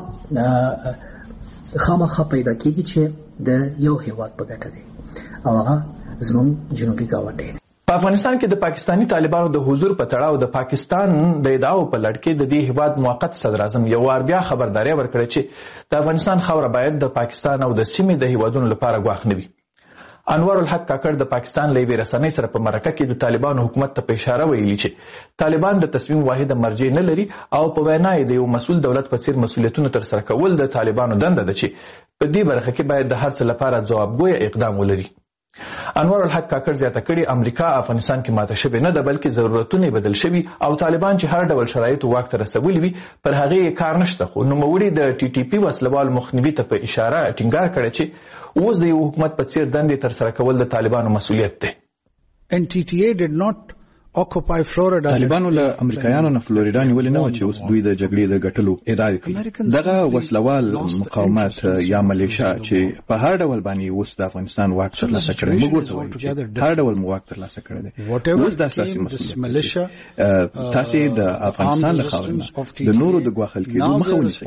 خامخا پیدا کېږي چې د یو هېواد په ګټه دی او هغه زموږ جنوبي ګاونډی دی. په افغانستان کې د پاکستاني طالبانو د حضور په تړاو د پاکستان د ادعاو په لړ کې د دې هېواد موقت صدر اعظم یو وار بیا خبرداری ورکړې چې د افغانستان خاوره باید د پاکستان او د سیمې د هېوادونو لپاره ګواښ نه وي. انوار الحق کاکړ د پاکستان له یوې رسنۍ سره په مرکه کې د طالبانو حکومت ته په اشاره ویلي چې طالبان د تصمیم واحده مرجع نه لري او په وینا یې د یو مسؤل دولت په څیر مسؤلیتونه ترسره کول د طالبانو دنده ده چې په دې برخه کې باید د هر څه لپاره ځوابګوی اقدام ولري. انوار الحق کاکړ زیاته کړي امریکا افغانستان کې ماته شوې نه ده بلکې ضرورتونه بدل شوي او طالبان چې هر ډول شرایطو واک ته رسولي وي پر هغې کار نشته. خو نوموړي د ټي ټي پي وسلوال مخنیوي ته په اشاره ټینګار کړی چې اوس د یو حکومت په څیر دندې ترسره کول د طالبانو مسؤلیت دی. ان ټي ټي اي did not occupy Florida. طالبانو له امریکایانو نه فلوریدا نیولې نه و چې اوس دوی د جګړې د ګټلو ادعا کوي. دغه وسلوال مقاومت یا ملیشیا چې په هر ډول باندې اوس د افغانستان واک ترلاسه کړی موږ ورته وایو چې هر ډول مو واک ترلاسه کړی دی. اوس د اساسي مسؤلیت تاسې د افغانستان له خاورې د نورو د ګواښل کېدو مخه ونیسئ.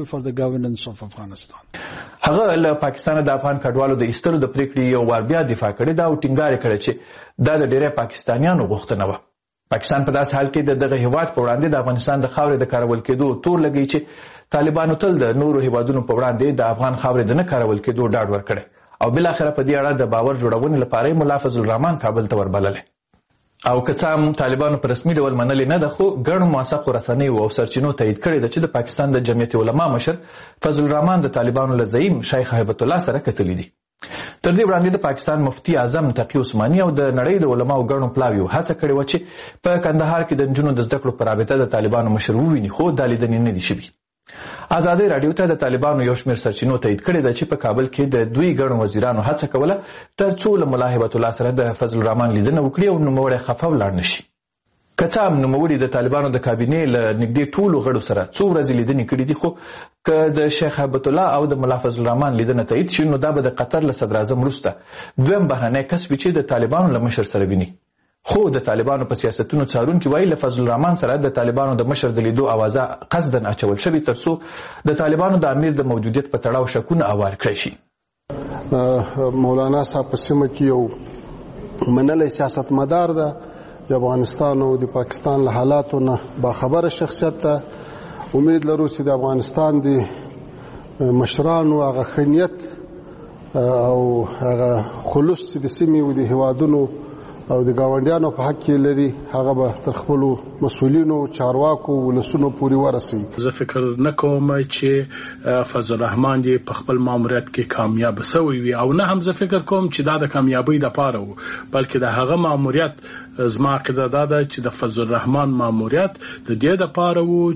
هغه له پاکستان د افغان کډوالو د ایستلو د پریکړې یو وار بیا دفاع کړې ده او ټینګار یې کړی چې دا د ډېری پاکستانیانو غوښتنه وه. پاکستان په داسې حال کې د دغه هیواد په وړاندې د افغانستان د خاورې د کارول کېدو تور لګوي چې طالبانو تل د نورو هیوادونو په وړاندې د افغان خاورې د نه کارول کېدو ډاډ ورکړی او بالاخره په دې اړه د باور جوړونې لپاره ملا فضل الرحمن کابل ته وربللی. او که څه هم طالبانو په رسمي ډول منلې نه ده، خو ګڼو موثقو رسنیو او سرچینو تایید کړې ده چې د پاکستان د جمعیت علما مشر فضل الرحمن د طالبانو له زعیم شیخ هیبت الله سره کتلي دي. تر دې وړاندې د پاکستان مفتی اعظم تقی عثماني او د نړۍ د علماو ګڼو پلاویو هڅه کړې وه چې په کندهار کې د نجونو د زده کړو په رابطه د طالبانو مشر وویني، خو دا لیدنې نه دي شوي. ازادۍ راډیو ته د طالبانو یو شمېر سرچینو تایید کړې ده چې په کابل کې د دوی ګڼو وزیرانو هڅه کوله تر څو له ملا هیبت الله سره د فضل الرحمن لیدنه وکړي او نوموړی خفه ولاړ نه شي. که څه هم نوموړي د طالبانو د کابینې له نږدې ټولو غړو سره څو ورځې لیدنې کړي دي، خو که د شیخ هیبت الله او د ملا فضل الرحمن لیدنه تایید شي نو دا به د قطر له صدراعظم وروسته دویم بهرنی کس وي چې د طالبانو له مشر سره ویني. خو د طالبانو په سیاستونو څارونکي وایي له فضل الرحمن سره د طالبانو د مشر د لیدو اوازه قصدا اچول شوي تر څو د طالبانو د امیر د موجودیت په تړاو شکونه اوار کړی شي. مولانا صاحب په سیمه کې یو منلی سیاستمدار ده، د افغانستان او د پاکستان له حالاتو نه باخبره شخصیت ده. امید لرو چې د افغانستان د مشرانو هغه ښه نیت او هغه خلوص چې د سیمې او د هیوادونو او د ګاونډیانو په حق کې لري هغه به تر خپلو مسؤلینو چارواکو ولسونو پورې ورسوي. زه فکر نه کوم چې فضل الرحمن دې په خپل ماموریت کې کامیاب سوی وي او نه هم زه فکر کوم چې دا د کامیابی دپاره و، بلکې د هغه ماموریت زما عقیده دا ده چې د فضل الرحمن ماموریت د دې دپاره و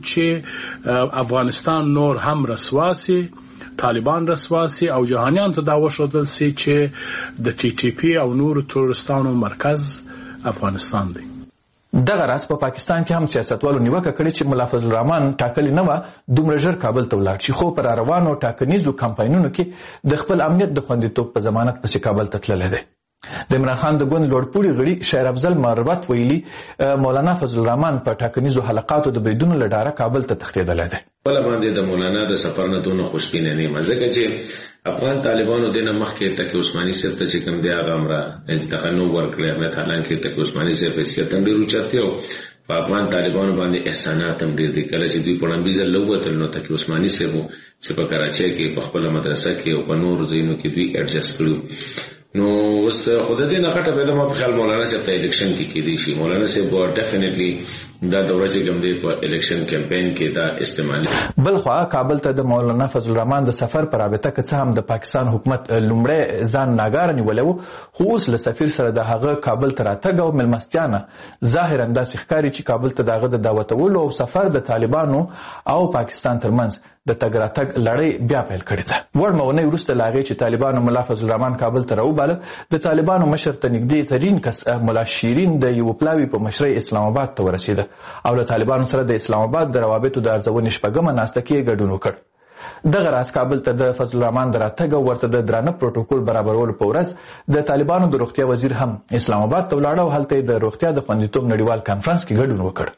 چې افغانستان نور هم رسوا سي، طالبان رسوا سي او جهانیان ته دا وښودل سي چې د ټي ټي پي او نورو تورستانو مرکز افغانستان دی. دغه راز په پاکستان کې هم سیاستوالو نیوکه کړې چې ملا فضل الرحمن ټاکلې نه وه دومره ژر کابل ته ولاړ شي، خو په راروانو ټاکنیزو کمپاینونو کې د خپل امنیت د خوندیتوب په ضمانت پسې کابل ته تللی دی. د عمران خان د ګوند لوړپوړي غړي شاعر افضل مروت ویلي مولانا فضل الرحمن په ټاکنیزو حلقاتو د بریدونو له ډاره کابل ته تښتېدلی دی. بله باندې د مولانا د سفر نه دونه خوشبینه نه یم، ځکه چې افغان طالبانو دې نه مخکې تقي عثماني صاحب ته چې کوم دی هغه همره تقنو ورکړی احمد حالانکې تقي عثماني صاحب حیثیت هم ډېر اوچت دی او په افغان طالبانو باندې احسانات هم ډېر دي. کله چې دوی په وړاندې ځل ووتل نو تقي عثماني صاحب چې په کراچۍ کې په خپله مدرسه کې او په نورو ځایونو کې دوی اډجسټ کړي. نو اوس خو د دې نه غټه پیدا ما په خیال مولانا صاحب ته الیکشن کې کېدی شي. مولانا صاحب به ډیفینیټلی دا دوره چې کوم دی په الیکشن کمپاین کې دا استعمالي. بلخوا کابل ته د مولانا فضل الرحمن د سفر په رابطه که څه هم د پاکستان حکومت لومړی ځان ناګاره نیولی و، خو اوس له سفیر سره د هغه کابل ته راتګ او مېلمستیا نه ظاهرا داسې ښکاري چې کابل ته د هغه د دعوتولو او سفر د طالبانو او پاکستان ترمنځ د تګ راتګ لړۍ بیا پیل کړې ده. وړمه اونۍ وروسته له هغې چې طالبانو ملا فضل الرحمن کابل ته راوباله، د طالبانو مشر ته نږدې ترین کس ملا شیرین د یوه پلاوي په مشرۍ اسلام آباد ته ورسېده او له طالبانو سره د اسلام آباد د روابطو د ارزونې شپږمه ناسته کې یې ګډون وکړ. دغه راز کابل ته د فضل الرحمن د راتګ او ورته د درانه پروتوکول برابرولو په ورځ د طالبانو د روغتیا وزیر هم اسلام آباد ته ولاړ او هلته یې د روغتیا د خوندیتوب نړیوال کانفرنس کې ګډون وکړ.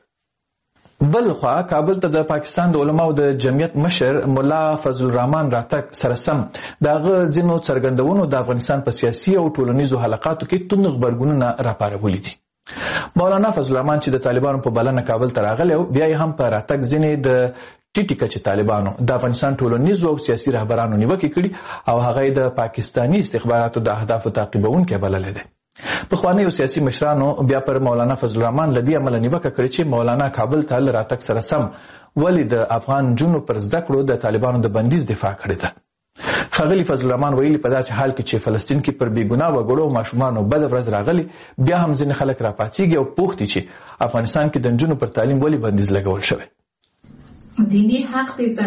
بل خوا کابل ته د پاکستان د علماو د جمعیت مشر ملا فضل الرحمن راتګ سره سم د هغه ځینو څرګندونو د افغانستان په سیاسي او ټولنیزو حلقاتو کې توند غبرګونونه راپارولي دي. مولانا فضل الرحمن چې د طالبانو په بلنه کابل ته راغلی او بیا یې هم په راتګ ځینې د ټیټي کچې طالبانو د افغانستان ټولنیزو او سیاسي رهبرانو نیوکې کړي او هغه یې د پاکستاني استخباراتو د اهدافو تعقیبونکی بللی دی. پخوانیو سیاسي مشرانو بیا پر مولانا فضل الرحمن له دې امله نیوکه کړې چې مولانا کابل ته له راتګ سره سم ولې د افغان نجونو پر زده کړو د طالبانو د بندیز دفاع کړې ده. ښاغلي فضل الرحمن ویلي په داسې حال کې چې فلسطین کې پر بېګناه وګړو او ماشومانو بده ورځ راغلي، بیا هم ځینې خلک راپاڅېږي او پوښتي چې افغانستان کې د نجونو پر تعلیم ولې بندیز لګول شوی. دینی حق دیزه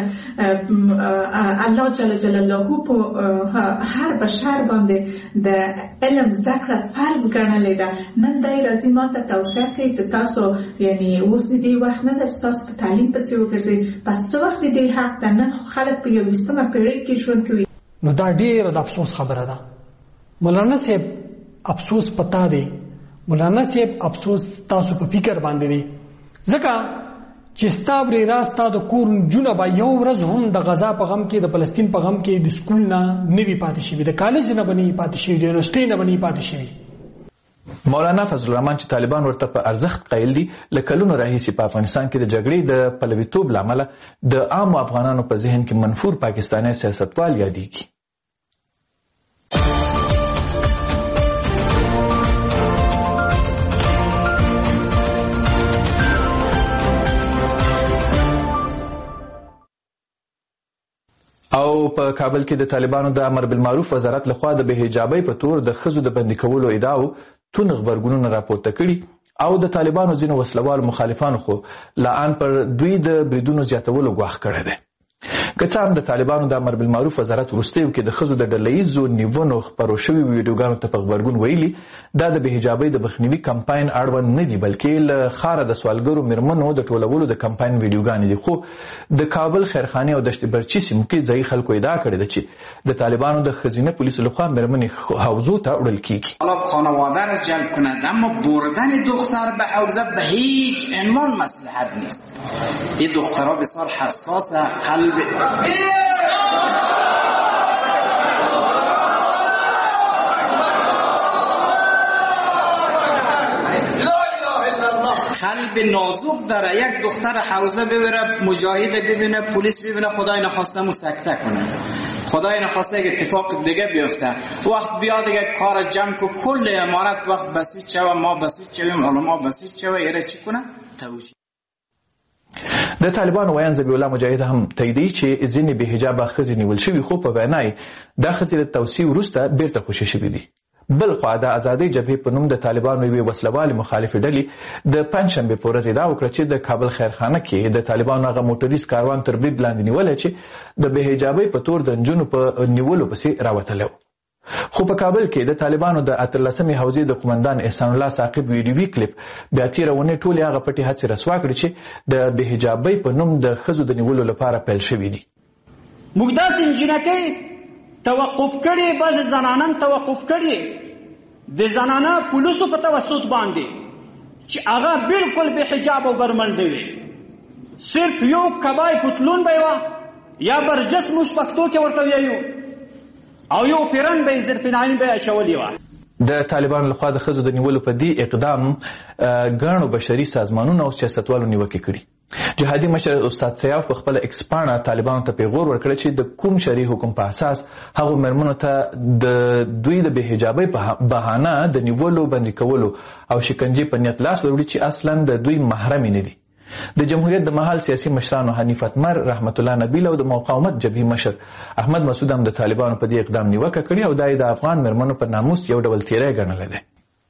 الله جل جلاله په هر بشر باندې د علم ذکر فرض ګڼلې ده. نن دای راځي ماته توصیه کوي چې تاسو یعنی اوس دې وخت نه تاسو په تعلیم پسې وګرځئ، پس څه وخت دې حق ته نن خلک په یویشتمه پیړۍ کې ژوند کوي. نو دا ډېره د افسوس خبره ده. مولانا صاحب افسوس پتا دی، مولانا صاحب افسوس تاسو په فکر باندې دی، ځکه چې ستا ورېره ستا د کور نجونه به یو ورځ هم د غزا په غم کې د فلسطین په غم کې د سکول نه نه وي پاتې شوي، د کالج نه به نه وي پاتې شوي، د یونیورسټۍ نه به نه وي پاتې شوي. مولانا فضل الرحمن چې طالبان ورته په ارزښت قایل دي له کلونو راهیسې په افغانستان کې د جګړې د پلویتوب له امله د عامو افغانانو په ذهن کې منفور پاکستاني سیاستوال یادېږي. او په کابل کې د طالبانو د امر بالمعروف وزارت لخوا د بې حجابۍ په تور د ښځو د بندي کولو ادعاو تون غبرګونونه راپورته کړي او د طالبانو ځینو وسلوال مخالفانو خو لا ان پر دوی د بریدونو زیاتولو ګواښ کړی دی. که څه هم د طالبانو د امر بالمعروف وزارت وروستیو کې د ښځو د ډلهییزو نیونو خپرو شوي ویډیوګانو ته په غبرګون ویلي دا د بې حجابۍ د مخنیوي کمپاین اړوند نه دي بلکې له ښاره د سوالګرو میرمنو د ټولولو د کمپاین ویډیوګانې دي. خو د کابل خیرخانې او دشت برچي سیمو کې ځایي خلکو ادعا کړې ده چې د طالبانو د ښځینه پولیسو لخوا میرمنې حوزو ته وړل کیږي. حالا خانواده را جلب کند اما بردن دختر به حوزه به هیچ عنوان مصلحت نیست. این دخترها بسیار حساس قلب قلب نازک داره. یک دختر حوزه ببره مجاهد ببینه پلیس ببینه خدای نخواسته مو سکته کنه، خدای نخواسته یک اتفاق دیگه بیفته، وقت بیاد دیگه کار جمع کو کل امارت وقت بسیج شوه ما بسیج شویم علما بسیج شوه ایره چی کنه توجیه. د طالبانو ویان ذبیح الله مجاهد هم تاییدوي چې ځینې بې حجابه ښځې نیول شوي خو په وینا یې دا ښځې د توصیې وروسته بیرته خوشي شوي دي. بل خوا د ازادۍ جبهې په نوم د طالبانو یوې وسلوالې مخالفې ډلې د پنجشنبې په ورځ ادعا وکړه چې د کابل خیرخانه کې د طالبانو هغه موټریز کاروان تر برید لاندې نیولی چې د بې حجابۍ په تور د نجونو په نیولو پسې راوتلی و. خو په کابل کې د طالبانو د اتلسمې حوزې د قومندان احسان الله ثاقب ویډیوي کلیپ بیا تېره اونۍ ټولې هغه پټې هڅې رسوا کړې چې د بې حجابۍ په نوم د ښځو د نیولو لپاره پیل شوي دي. موږ داسې نجونکۍ توقف کړي، بعضې زنانان توقف کړي د زنانه پولیسو په توسط باندې چې هغه بالکل بې حجاب او برمنډې وي، صرف یو کبای پتلون به وه یا برجس موږ پښتو کې ورته ویایو او یو پیرن به زرپناین به اچولې وه. د طالبانو لخوا د ښځو د نیولو په دې اقدام ګڼو بشري سازمانونو او سیاستوالو نیوکې کړي. جهادي مشر استاد سیاف په خپله ایکس پاڼه طالبانو ته پیغور ورکړی چې د کوم شرعي حکم په اساس هغو میرمنو ته د دوی د بې حجابۍ په بهانه د نیولو بندي کولو او شکنجې په نیت لاس وروړي چې اصلا د دوی محرمې نه دي. د جمهوریت د مهال سیاسي مشرانو حنیف اتمر، رحمت الله نبیل او د مقاومت جبهې مشر احمد مسعود هم د طالبانو په دې اقدام نیوکه کړې او دا یې د افغان میرمنو په ناموس یو ډول تیری ګڼلی دی.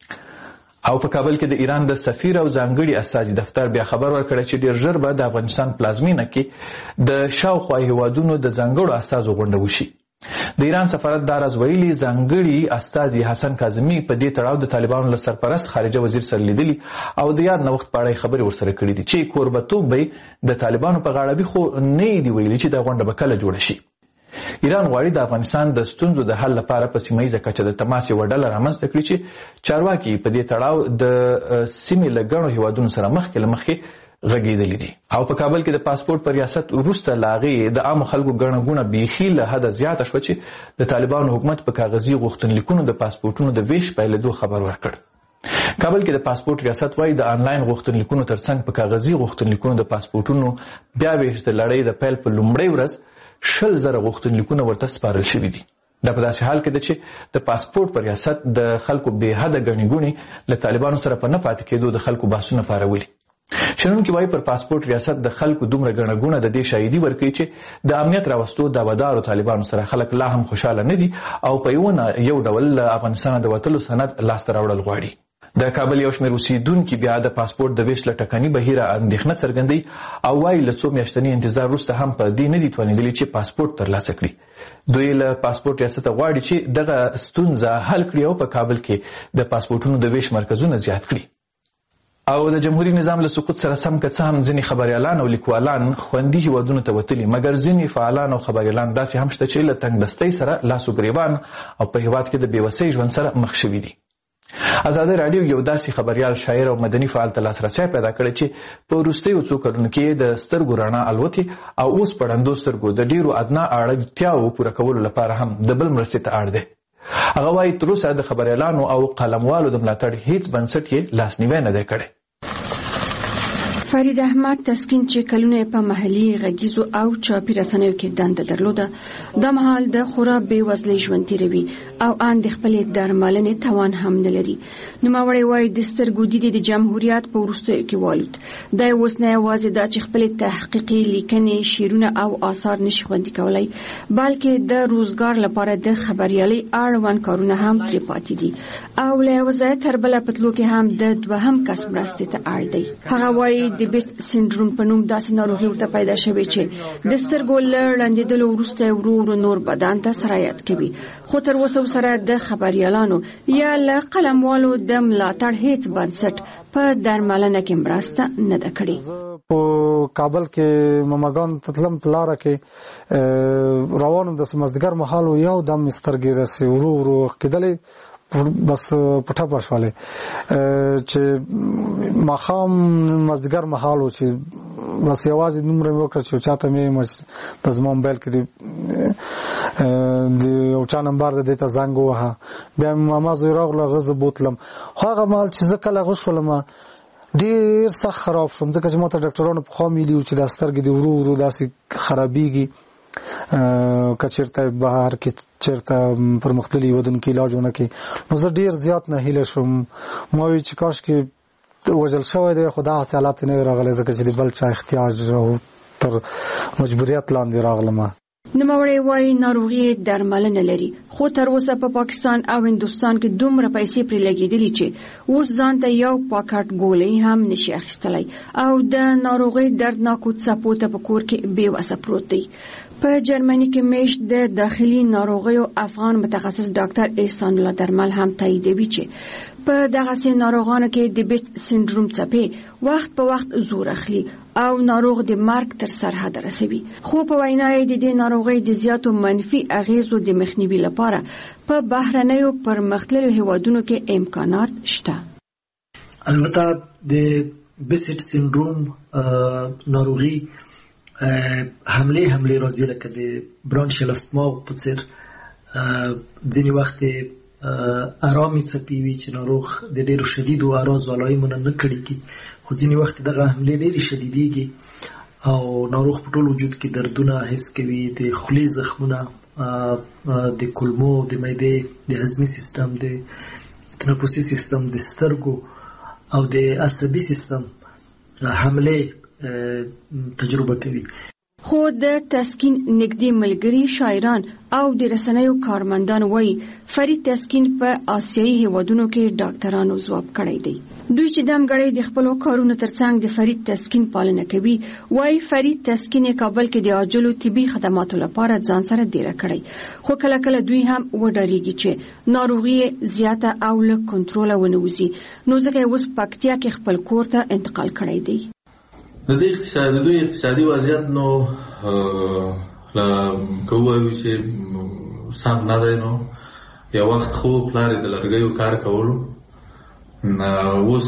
او په کابل کې د ایران د سفیر او ځانګړي استازي دفتر بیا خبر ورکړی چې ډیر ژر به د افغانستان پلازمینه کې د شاوخوا هیوادونو د ځانګړو استازو غونډه وشي. د ایران سفارت دا راز ویلي ځانګړي استازي حسن کاظمي په دې تړاو د طالبانو له سرپرست خارجه وزیر سره لیدلي او د یاد نوښت په اړه خبرې ورسره کړي دي چې کوربتوب به د طالبانو په غاړه وي، خو نه دي ویلي چې دا غونډه به کله جوړه شي. ایران غواړي د افغانستان د ستونزو د حل لپاره په سیمه ییزه کچه د تماس یوه ډله رامنځته کړي چې چارواکي په دې تړاو د سیمې له ګڼو هیوادونو سره مخکې له مخکې غږېدلي دي. او په کابل کې د پاسپورت په ریاست وروسته له هغې د عامو خلکو ګڼه ګوڼه بیخي له حده زیاته شوه چې د طالبانو حکومت په کاغذي غوښتنلیکونو د پاسپورټونو د ویش پیلېدو خبر ورکړ. کابل کې د پاسپورت ریاست وایي د آنلاین غوښتنلیکونو ترڅنګ په کاغذي غوښتنلیکونو د پاسپورټونو بیا ویش د لړۍ د پیل په لومړۍ ورځ شل زره غوښتنلیکونه ورته سپارل شوي دي. دا په داسې حال کې ده چې د پاسپورت په ریاست د خلکو بې حده ګڼې ګوڼې له طالبانو سره په نه پاتې کېدو د خلکو بحثونه پارولي. شنونکي وایي پر پاسپورت ریاست د خلکو دومره ګڼه ګوڼه د دې شاهدي ورکوي چې د امنیت راوستو دعوادارو طالبانو سره خلک لا هم خوشحاله نه دي او په یو ډول له افغانستانه د وتلو سند لاسته راوړل غواړي. د کابل یو شمېر اوسېدونکي بیا د پاسپورت د ویش له ټکني بهیره اندېښنه څرګندوي او وایي له څو میاشتني انتظار وروسته هم په دې نه دي توانېدلي چې پاسپورت ترلاسه کړي. دوی له پاسپورت ریاسته غواړي چې دغه ستونزه حل کړي او په کابل کې د پاسپورټونو د ویش مرکزونه زیات کړي. او د جمهوریت نظام له سقوط سره سم که څه هم ځینې خبریالان او لیکوالان خوندي هیوادونو ته وتلي، مګر ځینې فعالان او خبریالان داسې هم شته چې له تنګدستۍ سره لاس و ګریوان او په هیواد کې د بېوسۍ ژوند سره مخ شوي دي. ازادي راډیو یو داسې خبریال، شاعر او مدني فعال ته لاسرسی پیدا کړی چې په وروستیو څو کلونو کې د سترګو رڼا الوتې او اوس په ړندو سترګو د ډېرو ادنا اړتیاو پوره کولو لپاره هم د بل مرستې ته اړ دی. هغه وایي تر اوسه د خبریالانو او قلموالو د ملاتړ هیڅ بنسټ یې لاسنیوی نه دی کړی. فرید احمد تسکین چې کلونه په محلي غږیزو او چاپي رسنیو کې دنده درلوده د مهال د خورا بې وزلۍ ژوند تیروي او ان د خپلې درملنې توان هم نه لري. نوموړی وایي د سترګو دیدې د جمهوریت په وروستیو کې والوت. دا اوس نه یوازې دا چې خپلې تحقیقي لیکنې شعرونه او آثار نشي خوندي کولی بلکې د روزګار لپاره د خبریالۍ اړوند کارونه هم ترې پاتې دي او له یوه ځایه تر بله په تلو کې هم د دوهم کس مرستې ته اړ دی. هغه وایي د بیست سینډروم په نوم داسې ناروغي ورته پیدا شوې چې د سترګو له ړندېدلو وروسته ورو ورو نور بدن ته سرایت کوي خو تر اوسه سره د خبریالانو یا له قلموالو د ملاتړ هیڅ بنسټ په درملنه کې مرسته نه ده کړې. په کابل کې مماګان تتلم په لاره کې روانو د مازدیګر مهال یو دم سترګې راسي ورو ورو کېدلې بس پټه پښواله چې مخام مازدیګر مهال و چې بس یوازې نمبر مې وکړ چې چاته مې د زما موبایل کې د یو چا نمبر د دې ته زنګ ووهه بیا مې ماما زوی راغله غزه بوتلم خو هغه مهال چې زه کله غوښولم ډېر سخت خراب شوم ځکه چې ما ته ډاکټرانو پخوا ویلي وو چې دا سترګې دې ورو ورو داسې خرابېږي که چېرته بهر کې چېرته پرمختللي هېوادونو کې علاج ونه کړي نو زه ډېر زیات نهیله شوم. ما وایي چې کاشکې وژل شوی دی خو دا هسې حالات نه وي راغلی ځکه چې د بل چا احتیاج او تر مجبوریت لاندې راغلم. نوموړی وایي ناروغي درملنه لري خو تر اوسه په پاکستان او هندوستان کې دومره پیسې پرې لګېدلي چې اوس ځان ته یو پاکټ ګولۍ هم نشي اخیستلی او د ناروغۍ دردناکو څپو ته په کور کې بې وسه پروت دی. په جرمني کې میشت د داخلي ناروغیو افغان متخصص ډاکټر احسان الله درمل هم تاییدوي چې په دغسې ناروغانو کې د بیست سینډروم څپې وخت په وخت زور اخلي او ناروغ د مرګ تر سرحد رسوي. خو په وینا یې د دې ناروغۍ د زیاتو منفي اغیزو د مخنیوي لپاره په بهرنیو پرمختللو هیوادونو کې امکانات شته. البته د بیست سینډروم ناروغي حمله حمله راځي لکه د برانشیل استما په څیر ځینې وخت آرامي څپې وي چې ناروغ د ډېرو شدیدو اعراضو علایمونه نه کړي خو ځینې وخت دغه حملې ډېرې شدیدېږي او ناروغ په ټول وجود کې دردونه حس کوي د خولې زخمونه د کولمو د معدې د هضمي سیستم د تنفسي سیستم د سترګو او د عصبي سیستم حملې تجربه کوي. خو د تسکین نږدې ملګري شاعران او د رسنیو کارمندان وایي فرید تسکین په آسیایي هیوادونو کې ډاکټرانو ځواب کړی دی. دوی چې دمګړی د خپلو کارونو ترڅنګ د فرید تسکین پالنه کوي وایي فرید تسکین کابل کې د عاجلو طبي خدماتو لپاره ځان سره دیره کړی خو کله کله دوی هم وډارېږي چې ناروغي زیاته او له کنټروله ونه وځي نو ځکه اوس پکتیا کې خپل کور ته انتقال کړی دی. د دې اقتصادي دوی اقتصادي وضعیت نو لا کوو چې سم نه دی نو یو وخت خو پلار د لرګیو کار کولو اوس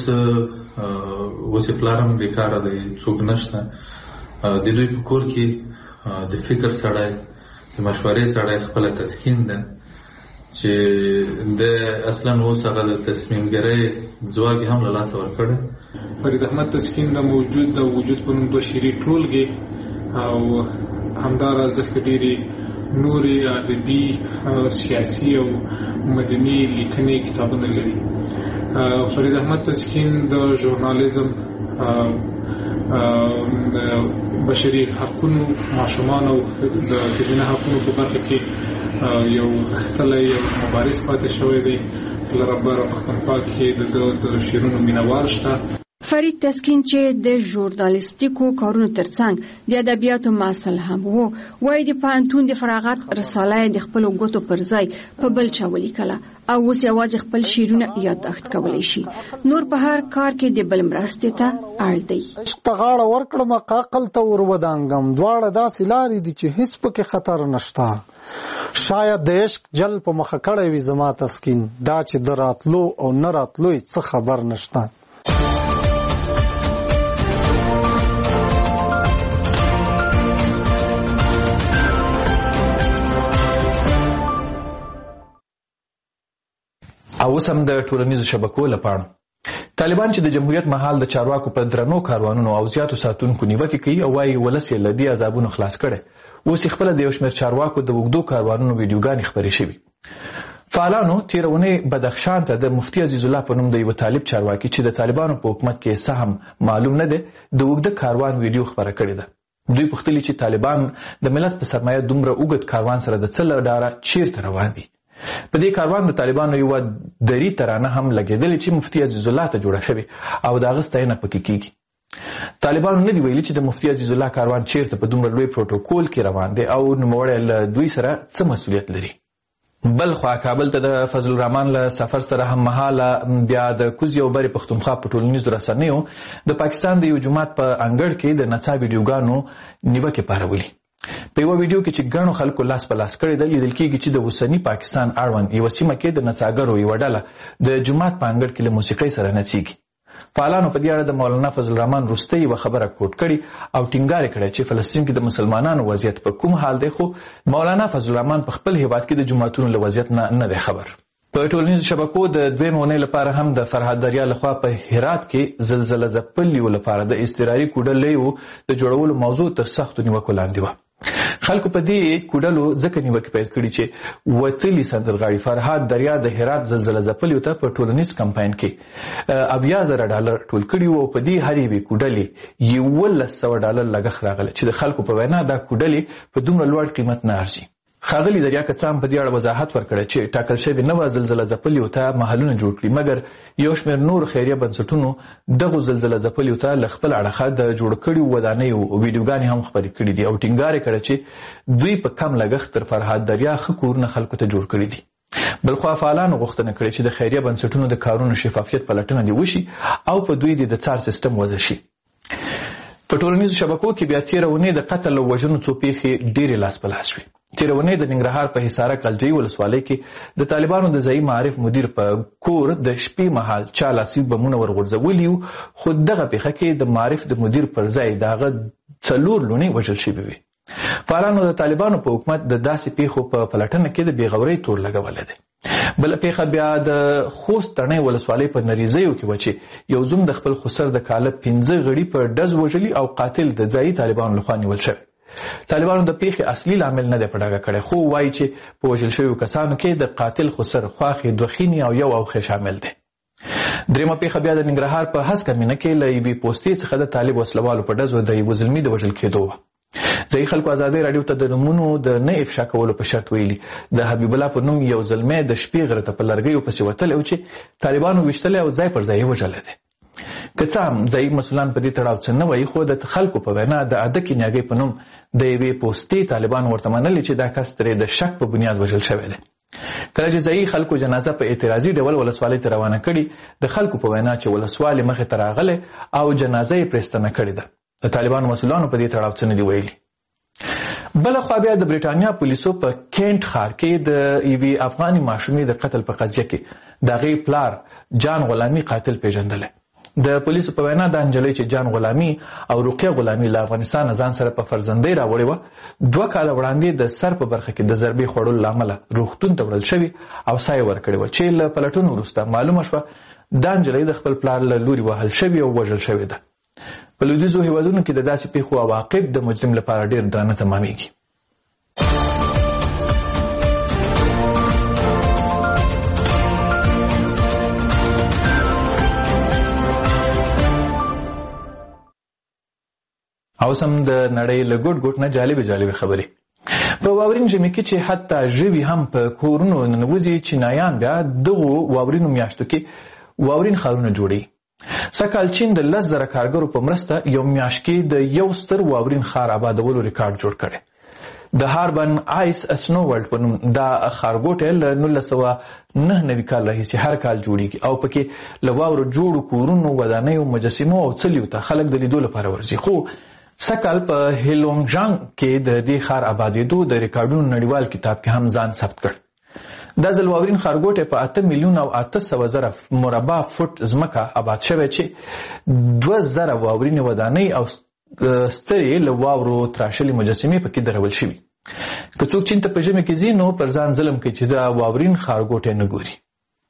اوس پلارم بیکاره دی څوک نشته د دوی په کور کې د فکر سړی د مشورې سړی خپل تسکین ده چې د اصلا اوس هغه د تصمیم ګرۍ ځواک هم له لاسه ورکړی. فرید احمد تسکین د موجود د وجود په نوم دوه شعري ټولګې او همداراز ډېرې نورې ادبي سیاسي او مدني لیکنې کتابونه لري. فرید احمد تسکین د ژورنالیزم بشري حقونو ماشومان او د ښځینه حقونو په برخه کې یو غښتلی یو مبارز پاتې شوی دی. په لربره پښتونخوا کې د شعرونو مینوال شته. فرید تسکین چې د ژورنالیستیکو کارونو ترڅنګ د ادبیاتو محصل هم وو وایي د پوهنتون د فراغت رساله د خپلو ګوتو پر ځای په بل چا ولیکله او اوس یوازې خپل شعرونه یادداشت کولی شي. نور په هر کار کې د بل مرستې ته اړ دی. عشق ته غاړه ورکړم که عقل ته ور ودانګم دواړه داسې لارې دي چې هیڅ پکې خطر نشته. شاید د عشق جل په مخه کړی وي زما تسکین دا چې د راتلو او نه راتلو څه خبر نشته. او اوس هم د ټولنیزو شبکو لپاره طالبان چې د جمهوریت مهال د چارواکو په درنو کاروانونو او زیاتو ساتونکو نیوکې کوي او وايي ولس یې له دې عذابونو خلاص کړي. اوس خپله د یو شمېر چارواکو د اوږدو کاروانونو ویډیوګانې خپرې شوي. فعالانو تېره اونۍ بدخشان ته د مفتي عزیز الله په نوم د یوه طالب چارواکي چې د طالبانو په حکومت کې څه هم معلوم نه دی د اوږده کاروان ویډیو خپره کړې ده. دوی پوښتلي چې طالبان د ملت په سرمایه دومره اوږد کاروان سره د څه له ډاره چیرته روان دي. په دې کاروان د طالبانو یوه دري ترانه هم لګېدلې چې مفتي عزیز الله ته جوړه شوې او د هغه ستاینه پکې کېږي. طالبانو نه دي ویلي چې د مفتي عزیز الله کاروان چیرته په دومره لوی پروتوکول کې روان دی او نوموړی له دوی سره څه مسؤلیت لري. بل خوا کابل ته د فضل الرحمن له سفر سره هم مهاله بیا د کوزي او برې پښتونخوا په ټولنیزو رسنیو د پاکستان د یو جومات په انګړ کې د نڅا ویډیوګانو نیوکې پارولي. په یوه ویډیو کې چې ګڼو خلکو لاس په لاس کړی ده لیدل کېږي چې د اوسني پاکستان اړوند یوه سیمه کې د نڅاګرو یوه ډله د جومات په انګړ کې له موسیقۍ سره نڅېږي. فعالانو په دې اړه د مولانا فضل الرحمن وروستۍ یوه خبره کوټ کړې او ټینګار یې کړی چې فلسطین کې د مسلمانانو وضعیت په کوم حال دی، خو مولانا فضل الرحمن په خپل هیواد کې د جوماتونو له وضعیت نه نه دی خبر. په ټولنیزو شبکو د دویمې اونۍ لپاره هم د فرهاد دریا لخوا په هرات کې زلزله ځپلیو لپاره د اضطراري کوډلیو د جوړولو موضوع تر سختو نیوکو لاندې وه. خلکو په دې کوډلو ځکه نیوکې پیل کړي چې وتلي سندرغاړي فرهاد دریا د هرات زلزله ځپلیو ته په ټولنیز کمپاین کې اویا زره ډالر ټول کړي وو او په دې هرې یوې کوډلې یولس سوه ډالر لګښت راغلی چې د خلکو په وینا دا کوډلې په دومره لوړ قیمت نه ارزي. ښاغلي دریا که څه هم په دې اړه وضاحت ورکړی چې ټاکل شوې نه وه زلزله ځپلیو ته محلونه جوړ کړي، مګر یو شمېر نور خیریه بنسټونو دغو زلزله ځپلیو ته له خپل اړخه د جوړ کړیو ودانیو ویډیوګانې هم خپرې کړي دي او ټینګار یې کړی چې دوی په کم لګښت تر فرهاد دریا ښه کورونه خلکو ته جوړ کړي دي. بلخوا فعالانو غوښتنه کړې چې د خیریه بنسټونو د کارونو شفافیت پلټنه دې وشي او په دوی دې د څار سیستم وضع شي. په ټولنیزو شبکو کې بیا تېره اونۍ د قتل او وژنو څو پیښې ډېرې لاس په لاس شوې. تېره اونۍ د ننګرهار په حصاره کلجۍ ولسوالۍ کې د طالبانو د ځایي معارف مدیر په کور د شپې مهال چا لاسي بمونه ورغورځولي وو، خو دغه پیښه کې د معارف د مدیر پر ځای د هغه څلور لوڼې وژل شوې وې. فعالانو د طالبانو په حکومت د داسې پیښو په پلټنه کې د بېغورۍ تور لګولی دی. بله پیښه بیا د خوست تڼۍ ولسوالۍ په نریزیو کې وه چې یو زوم د خپل خسر د کاله پنځه غړي په ډز وژلي او قاتل د ځایي طالبانو لخوا نیول شوی. طالبانو د پیښې اصلي لامل نه دی په ډاګه کړی، خو وایي چې په وژل شویو کسانو کې د قاتل خسر خواښې دوه خینې او یو اوښی شامل دی. درېیمه پیښه بیا د ننګرهار په هسکه مینه کې له یوې پوستې څخه د طالب وسلوالو په ډزو د یوه زلمي د وژل کېدو وه. ځایي خلکو ازادۍ راډیو ته د نومونو د نه افشا کولو په شرط ویلي د حبیب الله په نوم یو زلمی د شپې غره ته په لرګیو پسې وتلی و چې طالبانو ویشتلی او ځای پر ځای یې وژلی دی. که څه هم ځایي مسؤلان په دې تړاو څه نه وایي، خو د خلکو په وینا د اده کینیاګۍ په نوم د یوې پوستې طالبانو ورته منلي چې دا کس ترې د شک په بنیاد وژل شوی دی. کله چې ځایي خلکو جنازه په اعتراضي ډول ولسوالۍ ته روانه کړي، د خلکو په وینا چې ولسوالۍ مخې ته راغلی او جنازه یې پرې ستنه کړې ده. د طالبانو مسؤلانو په دې تړاو څه نه دي ویلي. بله خوا بیا د برېټانیا پولیسو په کینټ ښار کې د یوې افغاني ماشومې د قتل په قضیه کې د هغې پلار جان غلامي قاتل پیژندلی. د پولیسو په وینا دا نجلۍ چې جان غلامي او رقیه غلامي له افغانستانه ځان سره په فرزندۍ راوړې وه، دوه کاله وړاندې د سر په برخه کې د ضربې خوړلو له امله روغتون ته وړل شوي او ساه یې ورکړې وه چې له پلټنو وروسته معلومه شوه دا نجلۍ د خپل پلار له لوري وهل شوې او وژل شوې ده. په لویدیځو هېوادونو کې د داسې پیښو عواقب د مجرم لپاره ډېر درانه تمامېږي. اوس هم د نړۍ له ګوټ ګوټ نه جالبې جالبې خبرې. په واورین ژمي کې چې حتی ژوي هم په کورونو ننوځي، چینایان بیا دغو واورینو میاشتو کې واورین ښارونه جوړوي. سږکال چین د لس زره کارګرو په مرسته یو میاشت کې د یو ستر واورین ښار آبادولو ریکارډ جوړ کړی. د هاربن آیس سنو ورلډ په نوم دا ښارګوټی له نولس سوه نهه نوي کال راهیسې هر کال جوړیږي او پکې له واورو جوړو کورونو، ودانیو، مجسمو او څلیو ته خلک د لیدو لپاره ورځي. خو سږکال په هیلونګجانګ کې د دې ښار آبادېدو د ریکارډونو نړیوال کتاب کې هم ځان ثبت کړ. دا ځل واورین ښارګوټی په اته میلیون او اته سوه زره مربع فوټ ځمکه آباد شوی چې دوه زره واورینې ودانۍ او سترې له واورو تراشلې مجسمې پکې درول شوي. که څوک چین ته په ژمي کې ځي نو پر ځان ظلم کوي چې دا واورین ښارګوټی نه ګوري.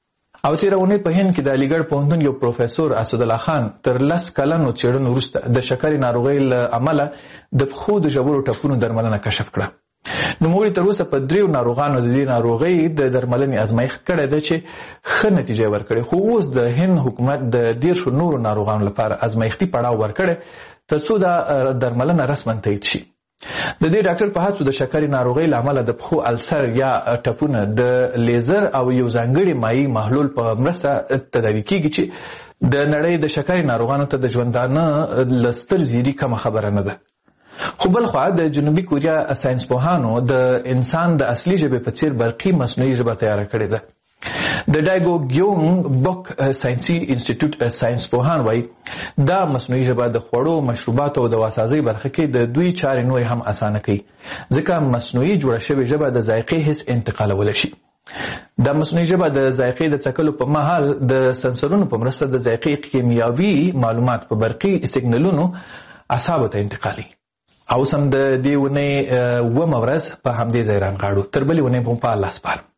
او تیره اونۍ په هند کې د علیګړ پوهنتون یو پروفیسور اسدالله خان تر لس کلنو څېړنو وروسته د شکرې ناروغۍ له امله د پښو د ژورو ټپونو درملنه کشف کړه. نوموړي تر اوسه په دریو ناروغانو د دې ناروغۍ د درملنې ازمایښت کړی ده چې ښه نتیجه ورکړې، خو اوس د هند حکومت د دیرشو نورو ناروغانو لپاره ازمایښتي پړاو ورکړی تر څو دا درملنه رسما تایید شي. د دې ډاکټر په هڅو د شکرې ناروغۍ له امله د پښو السر یا ټپونه د لیزر او یو ځانګړي مایع محلول په مرسته تداوي کیږي چې د نړۍ د شکرې ناروغانو ته د ژوندانه له ستر زیري کمه خبره نه ده. خو بلخوا د جنوبي کوریا ساینسپوهانو د انسان د اصلي ژبې په څیر برقي مصنوعي ژبه تیاره کړې ده. د ډایګو ګیونګ بوک ساینسي انسټیټیوټ ساینسپوهان وایي دا مصنوعي ژبه د خوړو، مشروباتو او دواسازۍ برخه کې د دوی چارې نورې هم اسانه کوي، ځکه مصنوعي جوړه شوې ژبه د ذایقې حس انتقالولی شي. دا مصنوعي ژبه د ذایقې د څکلو په مهال د سنسرونو په مرسته د ذایقې کیمیاوي معلومات په برقي سیګنلونو اعصابو ته انتقالوي. او سم د دې ونې اومه ورځ په همدې ځای رانغاړو. تر بلې ونې به په الله سپارم.